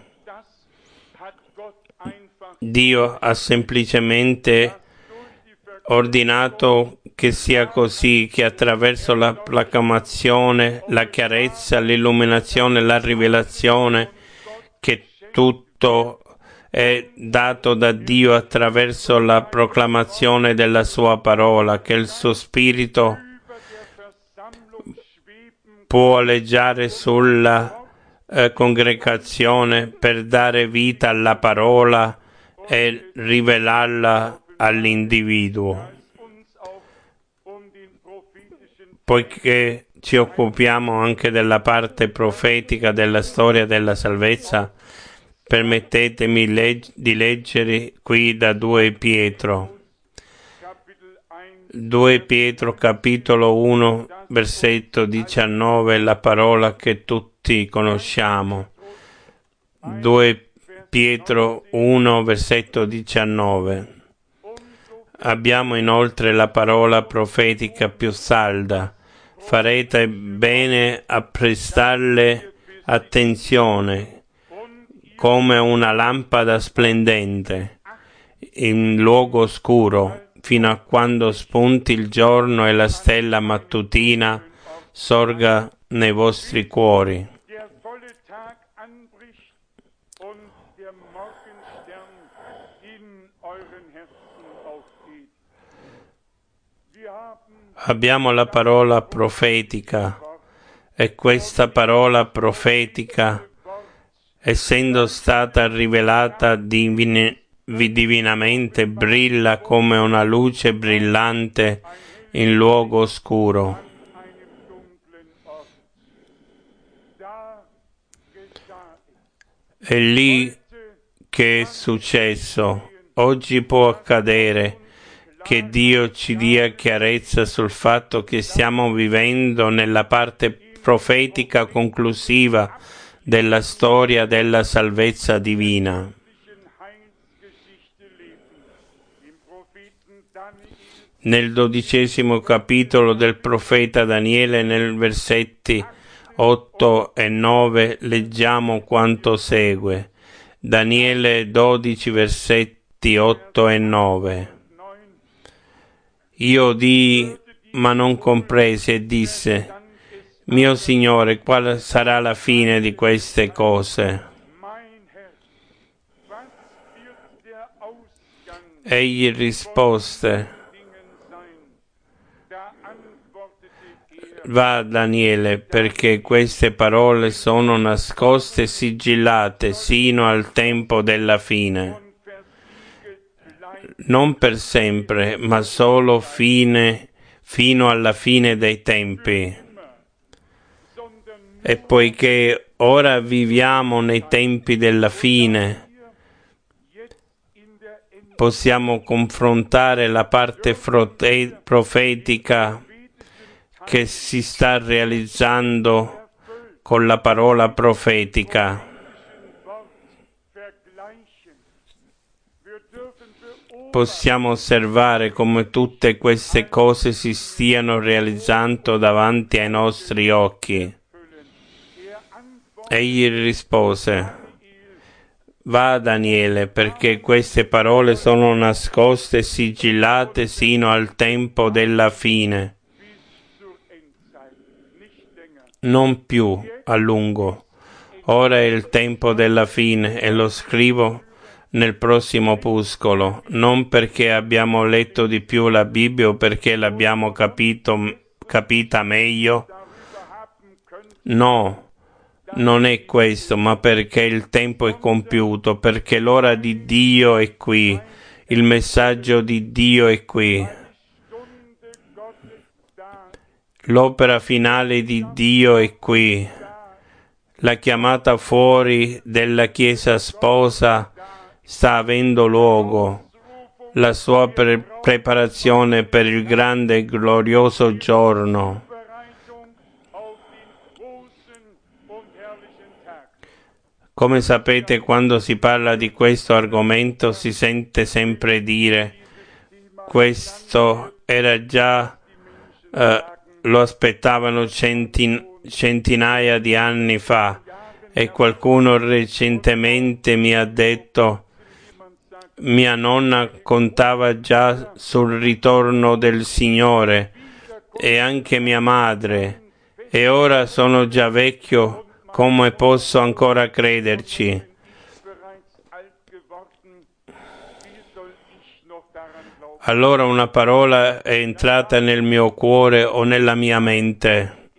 Speaker 1: Dio ha semplicemente ordinato che sia così, che attraverso la proclamazione, la chiarezza, l'illuminazione, la rivelazione, che tutto è dato da Dio attraverso la proclamazione della sua parola, che il suo spirito può aleggiare sulla eh, congregazione per dare vita alla parola e rivelarla all'individuo. Poiché ci occupiamo anche della parte profetica della storia della salvezza, permettetemi leg- di leggere qui da due Pietro. due Pietro capitolo uno versetto diciannove, la parola che tutti conosciamo. due Pietro uno versetto diciannove. Abbiamo inoltre la parola profetica più salda. Farete bene a prestarle attenzione, come una lampada splendente in luogo oscuro, fino a quando spunti il giorno e la stella mattutina sorga nei vostri cuori. Abbiamo la parola profetica e questa parola profetica, essendo stata rivelata divine, divinamente, brilla come una luce brillante in luogo oscuro. È lì che è successo. Oggi può accadere che Dio ci dia chiarezza sul fatto che stiamo vivendo nella parte profetica conclusiva della storia della salvezza divina. Nel dodicesimo capitolo del profeta Daniele, nel versetti otto e nove, leggiamo quanto segue. Daniele dodici, versetti otto e nove. Io udii, ma non compresi, e disse: mio Signore, quale sarà la fine di queste cose? Egli rispose: va, Daniele, perché queste parole sono nascoste e sigillate sino al tempo della fine. Non per sempre, ma solo fine, fino alla fine dei tempi. E poiché ora viviamo nei tempi della fine, possiamo confrontare la parte frote- profetica che si sta realizzando con la parola profetica. Possiamo osservare come tutte queste cose si stiano realizzando davanti ai nostri occhi. Egli rispose: va, Daniele, perché queste parole sono nascoste e sigillate sino al tempo della fine. Non più a lungo. Ora è il tempo della fine e lo scrivo nel prossimo opuscolo, non perché abbiamo letto di più la Bibbia o perché l'abbiamo capito, capita meglio. No, non è questo, ma perché il tempo è compiuto, perché l'ora di Dio è qui, il messaggio di Dio è qui. L'opera finale di Dio è qui. La chiamata fuori della Chiesa sposa, sta avendo luogo, la sua pre- preparazione per il grande e glorioso giorno. Come sapete, quando si parla di questo argomento si sente sempre dire questo era già, eh, lo aspettavano centin- centinaia di anni fa, e qualcuno recentemente mi ha detto mia nonna contava già sul ritorno del Signore e anche mia madre, e ora sono già vecchio, come posso ancora crederci? Allora una parola è entrata nel mio cuore o nella mia mente.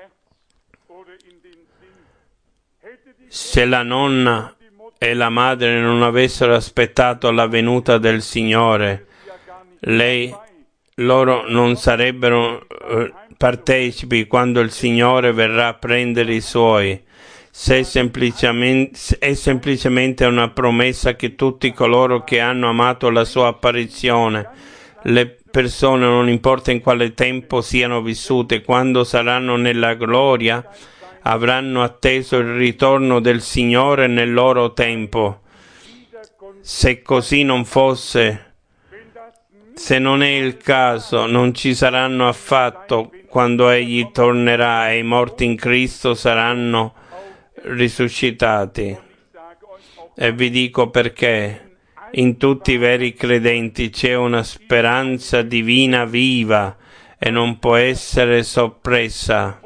Speaker 1: Se la nonna e la madre non avessero aspettato la venuta del Signore, lei, loro non sarebbero eh, partecipi quando il Signore verrà a prendere i Suoi. Se semplicemente, è semplicemente una promessa che tutti coloro che hanno amato la Sua apparizione, le persone, non importa in quale tempo siano vissute, quando saranno nella gloria, avranno atteso il ritorno del Signore nel loro tempo. Se così non fosse, se non è il caso, non ci saranno affatto quando Egli tornerà e i morti in Cristo saranno risuscitati. E vi dico perché. In tutti i veri credenti c'è una speranza divina viva e non può essere soppressa.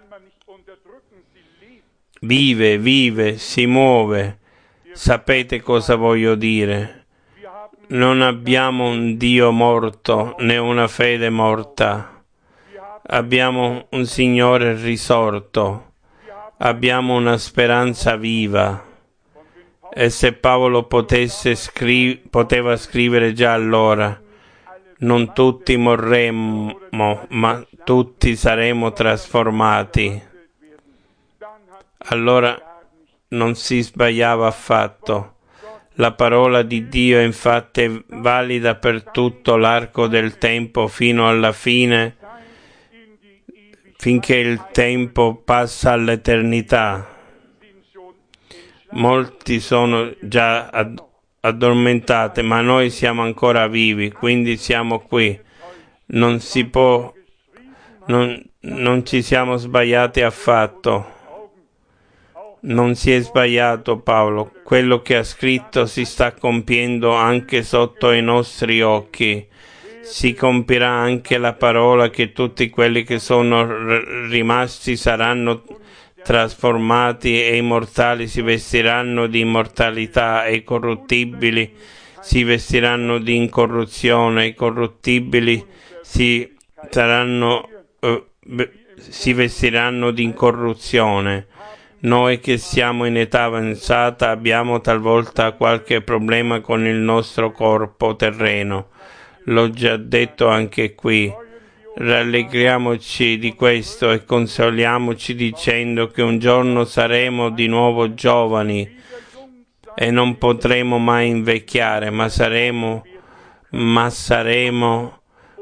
Speaker 1: Vive, vive, si muove. Sapete cosa voglio dire? Non abbiamo un Dio morto né una fede morta. Abbiamo un Signore risorto. Abbiamo una speranza viva. E se Paolo potesse scri- poteva scrivere già allora, non tutti morremmo, ma tutti saremo trasformati. Allora non si sbagliava affatto. La parola di Dio infatti è valida per tutto l'arco del tempo fino alla fine, finché il tempo passa all'eternità. Molti sono già ad- addormentati, ma noi siamo ancora vivi, quindi siamo qui. Non si può, non, non ci siamo sbagliati affatto. Non si è sbagliato Paolo. Quello che ha scritto si sta compiendo anche sotto i nostri occhi. Si compirà anche la parola che tutti quelli che sono r- rimasti saranno trasformati e immortali si vestiranno di immortalità e i corruttibili si vestiranno di incorruzione, i corruttibili si saranno eh, si vestiranno di incorruzione. Noi che siamo in età avanzata abbiamo talvolta qualche problema con il nostro corpo terreno. L'ho già detto anche qui. Rallegriamoci di questo e consoliamoci dicendo che un giorno saremo di nuovo giovani e non potremo mai invecchiare, ma saremo, ma saremo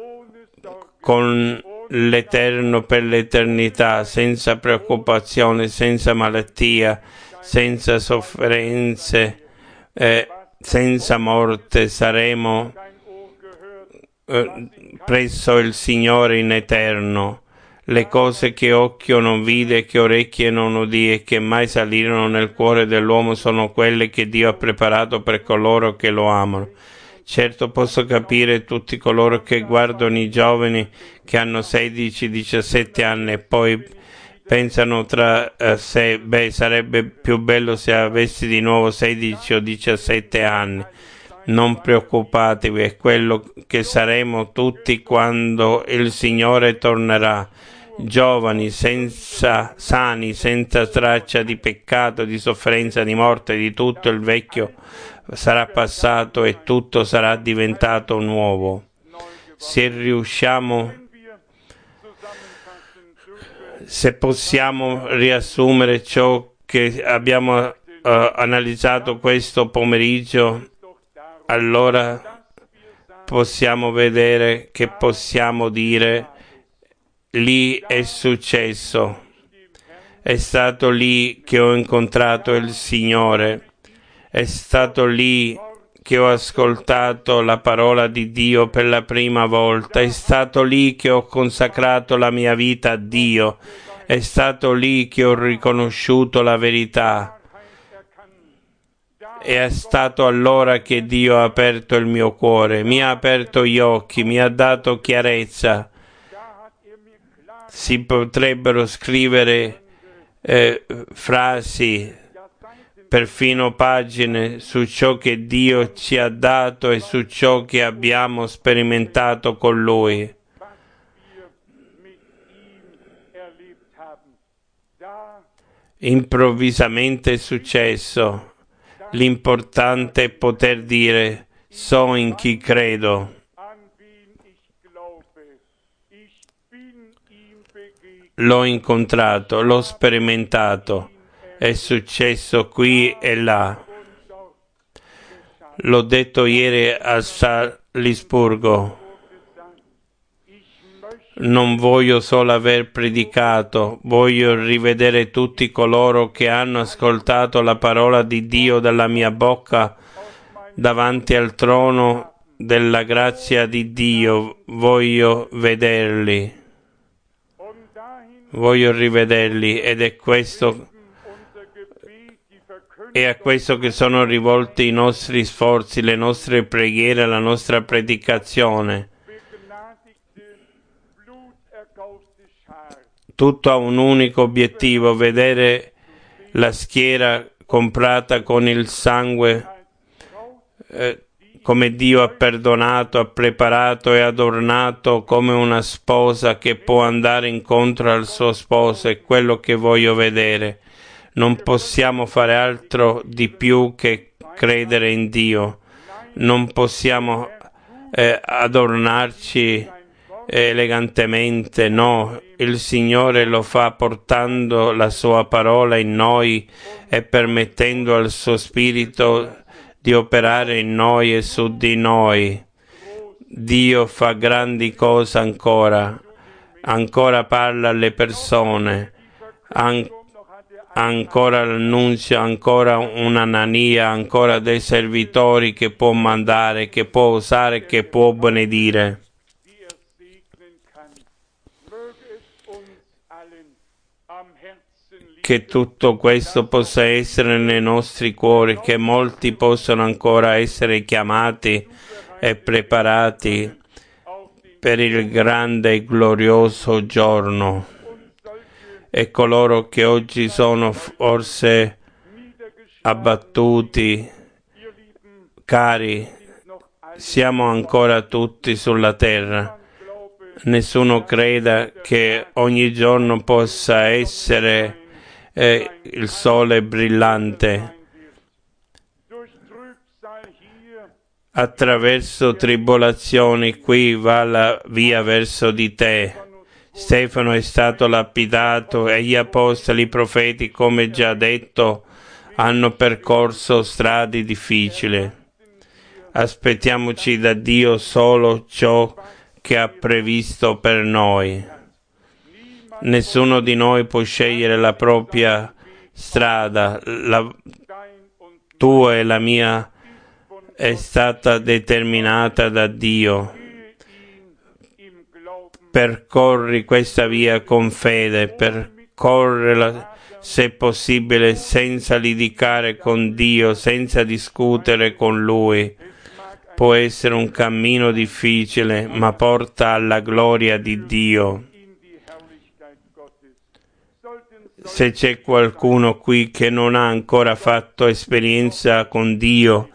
Speaker 1: con l'Eterno per l'eternità, senza preoccupazione, senza malattia, senza sofferenze, eh, senza morte. Saremo eh, presso il Signore in eterno. Le cose che occhio non vide, che orecchie non udì e che mai salirono nel cuore dell'uomo sono quelle che Dio ha preparato per coloro che lo amano. Certo posso capire tutti coloro che guardano i giovani che hanno sedici diciassette anni e poi pensano tra eh, sé, beh, sarebbe più bello se avessi di nuovo sedici o diciassette anni. Non preoccupatevi, è quello che saremo tutti quando il Signore tornerà, giovani, senza sani, senza traccia di peccato, di sofferenza, di morte, di tutto il vecchio sarà passato e tutto sarà diventato nuovo. Se riusciamo, se possiamo riassumere ciò che abbiamo analizzato questo pomeriggio, allora possiamo vedere che possiamo dire: lì è successo, è stato lì che ho incontrato il Signore, è stato lì che ho ascoltato la parola di Dio per la prima volta, è stato lì che ho consacrato la mia vita a Dio, è stato lì che ho riconosciuto la verità. È stato allora che Dio ha aperto il mio cuore, mi ha aperto gli occhi, mi ha dato chiarezza. Si potrebbero scrivere eh, frasi, perfino pagine, su ciò che Dio ci ha dato e su ciò che abbiamo sperimentato con Lui. Improvvisamente è successo. L'importante è poter dire: so in chi credo. L'ho incontrato, l'ho sperimentato, è successo qui e là. L'ho detto ieri a Salisburgo. Non voglio solo aver predicato, voglio rivedere tutti coloro che hanno ascoltato la parola di Dio dalla mia bocca davanti al trono della grazia di Dio. Voglio vederli. Voglio rivederli ed è questo è a questo che sono rivolti i nostri sforzi, le nostre preghiere, la nostra predicazione. Tutto ha un unico obiettivo: vedere la schiera comprata con il sangue, eh, come Dio ha perdonato, ha preparato e adornato come una sposa che può andare incontro al suo sposo. È quello che voglio vedere. Non possiamo fare altro di più che credere in Dio. Non possiamo eh, adornarci elegantemente, no. Il Signore lo fa portando la sua parola in noi e permettendo al suo Spirito di operare in noi e su di noi. Dio fa grandi cose ancora, ancora parla alle persone, an- ancora l'annunzio, ancora un'Anania, ancora dei servitori che può mandare, che può usare, che può benedire. Che tutto questo possa essere nei nostri cuori, che molti possano ancora essere chiamati e preparati per il grande e glorioso giorno. E coloro che oggi sono forse abbattuti, cari, siamo ancora tutti sulla terra. Nessuno creda che ogni giorno possa essere eh, il sole brillante. Attraverso tribolazioni qui va la via verso di te. Stefano è stato lapidato e gli apostoli, i profeti, come già detto, hanno percorso strade difficili. Aspettiamoci da Dio solo ciò che ha previsto per noi. Nessuno di noi può scegliere la propria strada. La tua e la mia è stata determinata da Dio. Percorri questa via con fede, percorrela se possibile senza litigare con Dio, senza discutere con Lui. Può essere un cammino difficile, ma porta alla gloria di Dio. Se c'è qualcuno qui che non ha ancora fatto esperienza con Dio,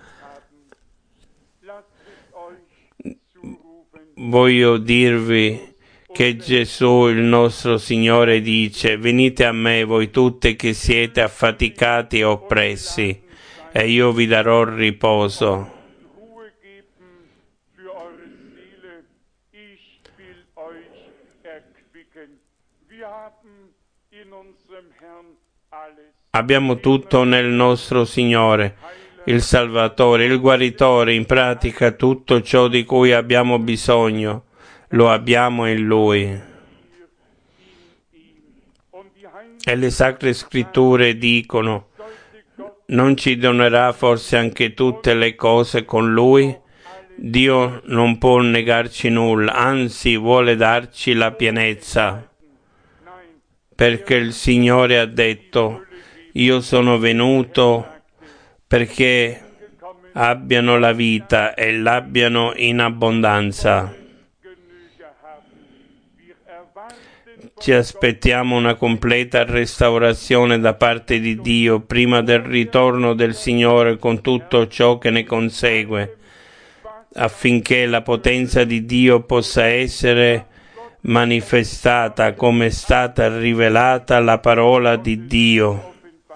Speaker 1: voglio dirvi che Gesù, il nostro Signore, dice: venite a me voi tutti che siete affaticati e oppressi, e io vi darò riposo. Abbiamo tutto nel nostro Signore, il Salvatore, il Guaritore, in pratica tutto ciò di cui abbiamo bisogno, lo abbiamo in Lui. E le Sacre Scritture dicono: non ci donerà forse anche tutte le cose con Lui? Dio non può negarci nulla, anzi vuole darci la pienezza, perché il Signore ha detto: io sono venuto perché abbiano la vita e l'abbiano in abbondanza. Ci aspettiamo una completa restaurazione da parte di Dio prima del ritorno del Signore con tutto ciò che ne consegue, affinché la potenza di Dio possa essere manifestata come è stata rivelata la parola di Dio.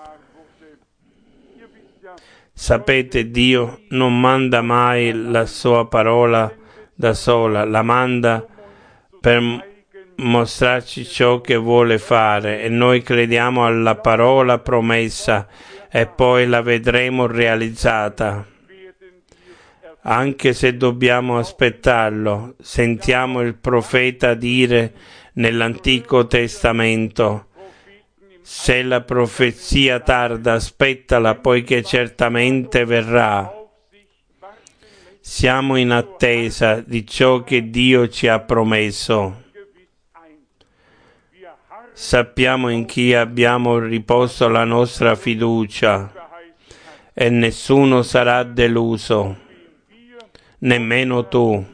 Speaker 1: Sapete, Dio non manda mai la sua parola da sola, la manda per mostrarci ciò che vuole fare e noi crediamo alla parola promessa e poi la vedremo realizzata. Anche se dobbiamo aspettarlo, sentiamo il profeta dire nell'Antico Testamento: se la profezia tarda, aspettala, poiché certamente verrà. Siamo in attesa di ciò che Dio ci ha promesso. Sappiamo in chi abbiamo riposto la nostra fiducia e nessuno sarà deluso, nemmeno tu.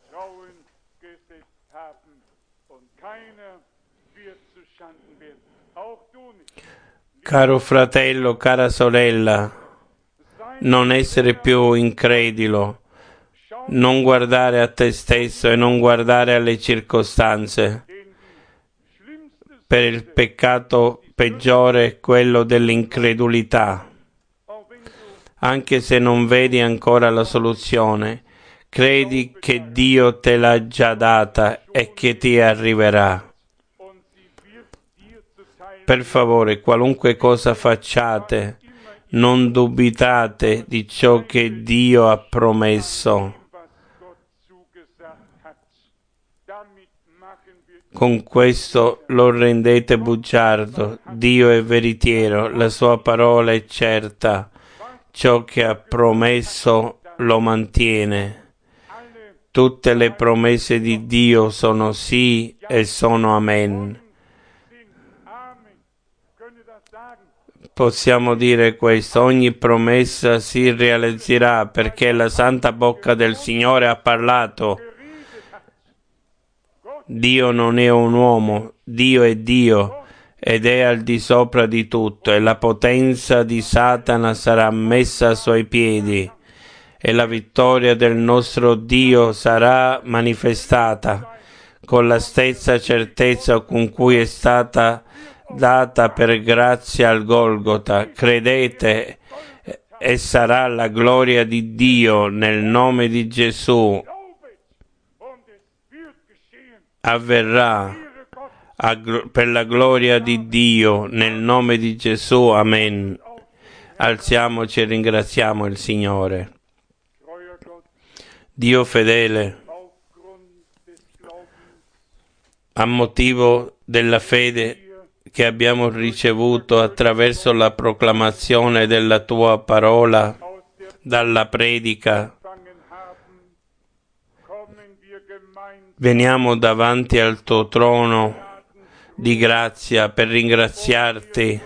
Speaker 1: Caro fratello, cara sorella, non essere più incredulo, non guardare a te stesso e non guardare alle circostanze. Per il peccato peggiore è quello dell'incredulità. Anche se non vedi ancora la soluzione, credi che Dio te l'ha già data e che ti arriverà. Per favore, qualunque cosa facciate, non dubitate di ciò che Dio ha promesso. Con questo lo rendete bugiardo. Dio è veritiero, la sua parola è certa. Ciò che ha promesso lo mantiene. Tutte le promesse di Dio sono sì e sono amen. Possiamo dire questo: ogni promessa si realizzerà perché la santa bocca del Signore ha parlato. Dio non è un uomo, Dio è Dio ed è al di sopra di tutto, e la potenza di Satana sarà messa ai suoi piedi e la vittoria del nostro Dio sarà manifestata con la stessa certezza con cui è stata data per grazia al Golgota. Credete e sarà la gloria di Dio nel nome di Gesù. Avverrà a, per la gloria di Dio nel nome di Gesù. Amen. Alziamoci e ringraziamo il Signore. Dio fedele, a motivo della fede che abbiamo ricevuto attraverso la proclamazione della tua parola, dalla predica, veniamo davanti al tuo trono di grazia per ringraziarti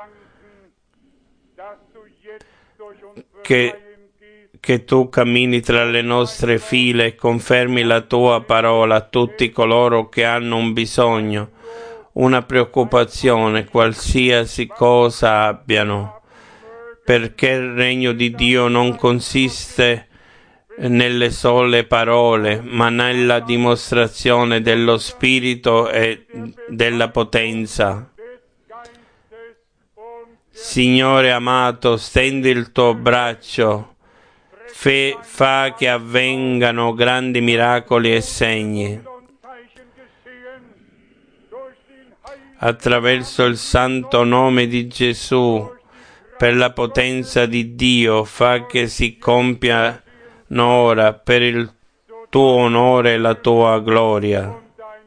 Speaker 1: che, che tu cammini tra le nostre file e confermi la tua parola a tutti coloro che hanno un bisogno, una preoccupazione, qualsiasi cosa abbiano, perché il regno di Dio non consiste nelle sole parole, ma nella dimostrazione dello Spirito e della potenza. Signore amato, stendi il tuo braccio, fe, fa che avvengano grandi miracoli e segni. attraverso il santo nome di Gesù, per la potenza di Dio, fa che si compiano ora per il tuo onore e la tua gloria.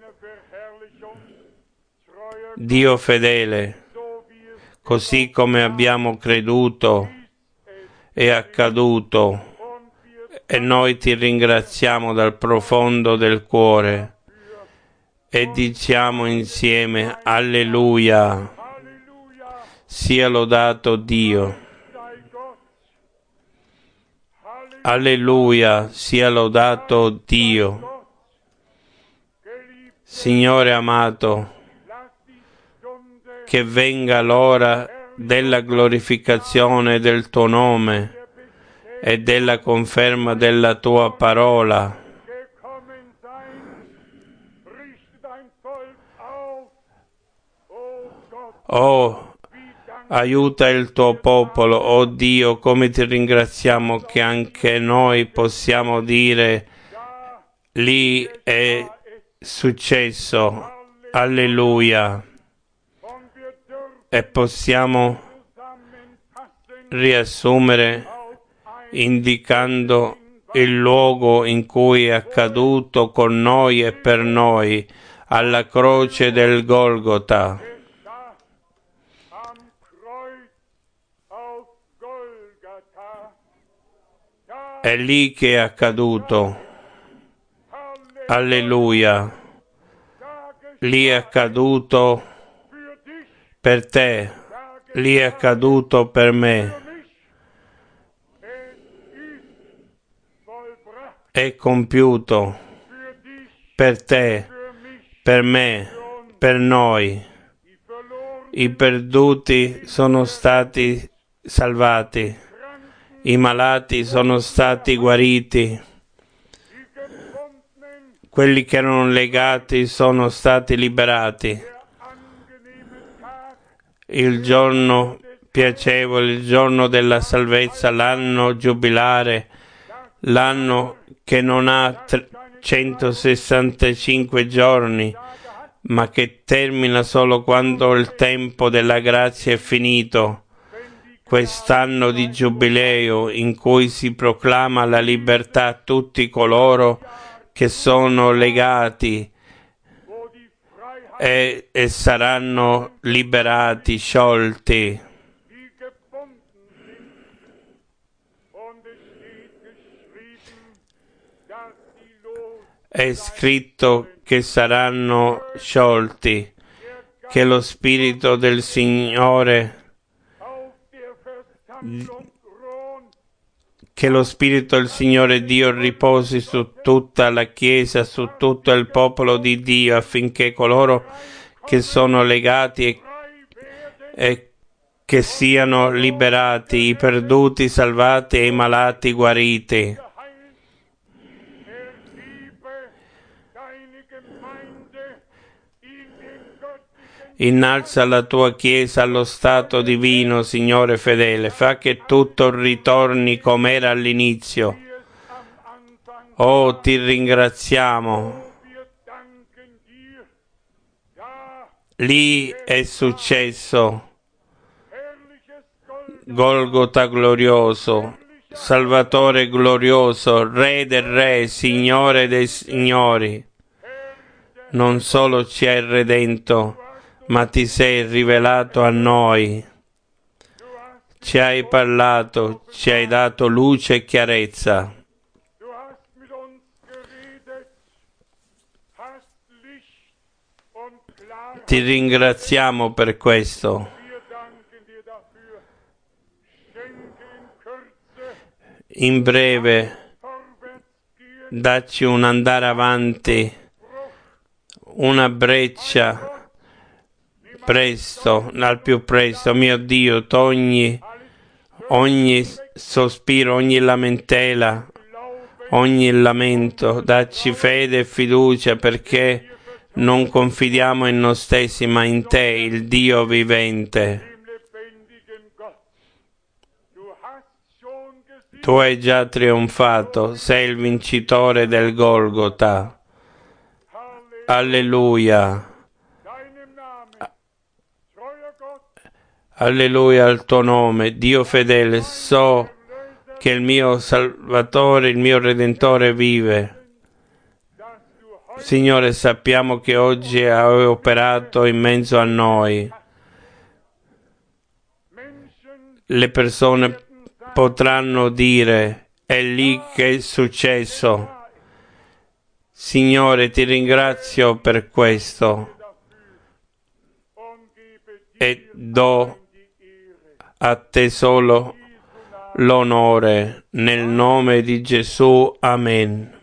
Speaker 1: Dio fedele, così come abbiamo creduto, è accaduto, e noi ti ringraziamo dal profondo del cuore e diciamo insieme: Alleluia, sia lodato Dio. Alleluia, sia lodato Dio. Signore amato, che venga l'ora della glorificazione del tuo nome e della conferma della tua parola. Oh, aiuta il tuo popolo, oh Dio, come ti ringraziamo che anche noi possiamo dire: lì è successo, alleluia, e possiamo riassumere indicando il luogo in cui è accaduto con noi e per noi, alla croce del Golgota. È lì che è accaduto, alleluia, lì è accaduto per te, lì è accaduto per me, è compiuto per te, per me, per noi. I perduti sono stati salvati, i malati sono stati guariti, quelli che erano legati sono stati liberati. Il giorno piacevole, il giorno della salvezza, l'anno giubilare, l'anno che non ha centosessantacinque giorni, ma che termina solo quando il tempo della grazia è finito. Quest'anno di giubileo in cui si proclama la libertà a tutti coloro che sono legati e, e saranno liberati, sciolti. È scritto che saranno sciolti, che lo Spirito del Signore che lo Spirito del Signore Dio riposi su tutta la Chiesa, su tutto il popolo di Dio, affinché coloro che sono legati e, e che siano liberati, i perduti salvati e i malati guariti. Innalza la tua Chiesa allo stato divino, Signore fedele, fa che tutto ritorni com'era all'inizio. Oh, ti ringraziamo. Lì è successo Golgota glorioso, Salvatore glorioso, Re del Re, Signore dei Signori. Non solo ci hai redento, ma ti sei rivelato a noi, ci hai parlato, ci hai dato luce e chiarezza. Ti ringraziamo per questo. In breve, dacci un andare avanti, una breccia, presto, al più presto, mio Dio, togli ogni sospiro, ogni lamentela, ogni lamento, dacci fede e fiducia, perché non confidiamo in noi stessi, ma in te, il Dio vivente. Tu hai già trionfato, sei il vincitore del Golgota. Alleluia. Alleluia al tuo nome, Dio fedele, so che il mio Salvatore, il mio Redentore vive. Signore, sappiamo che oggi hai operato in mezzo a noi. Le persone potranno dire, è lì che è successo. Signore, ti ringrazio per questo e do a te solo l'onore, nel nome di Gesù. Amen.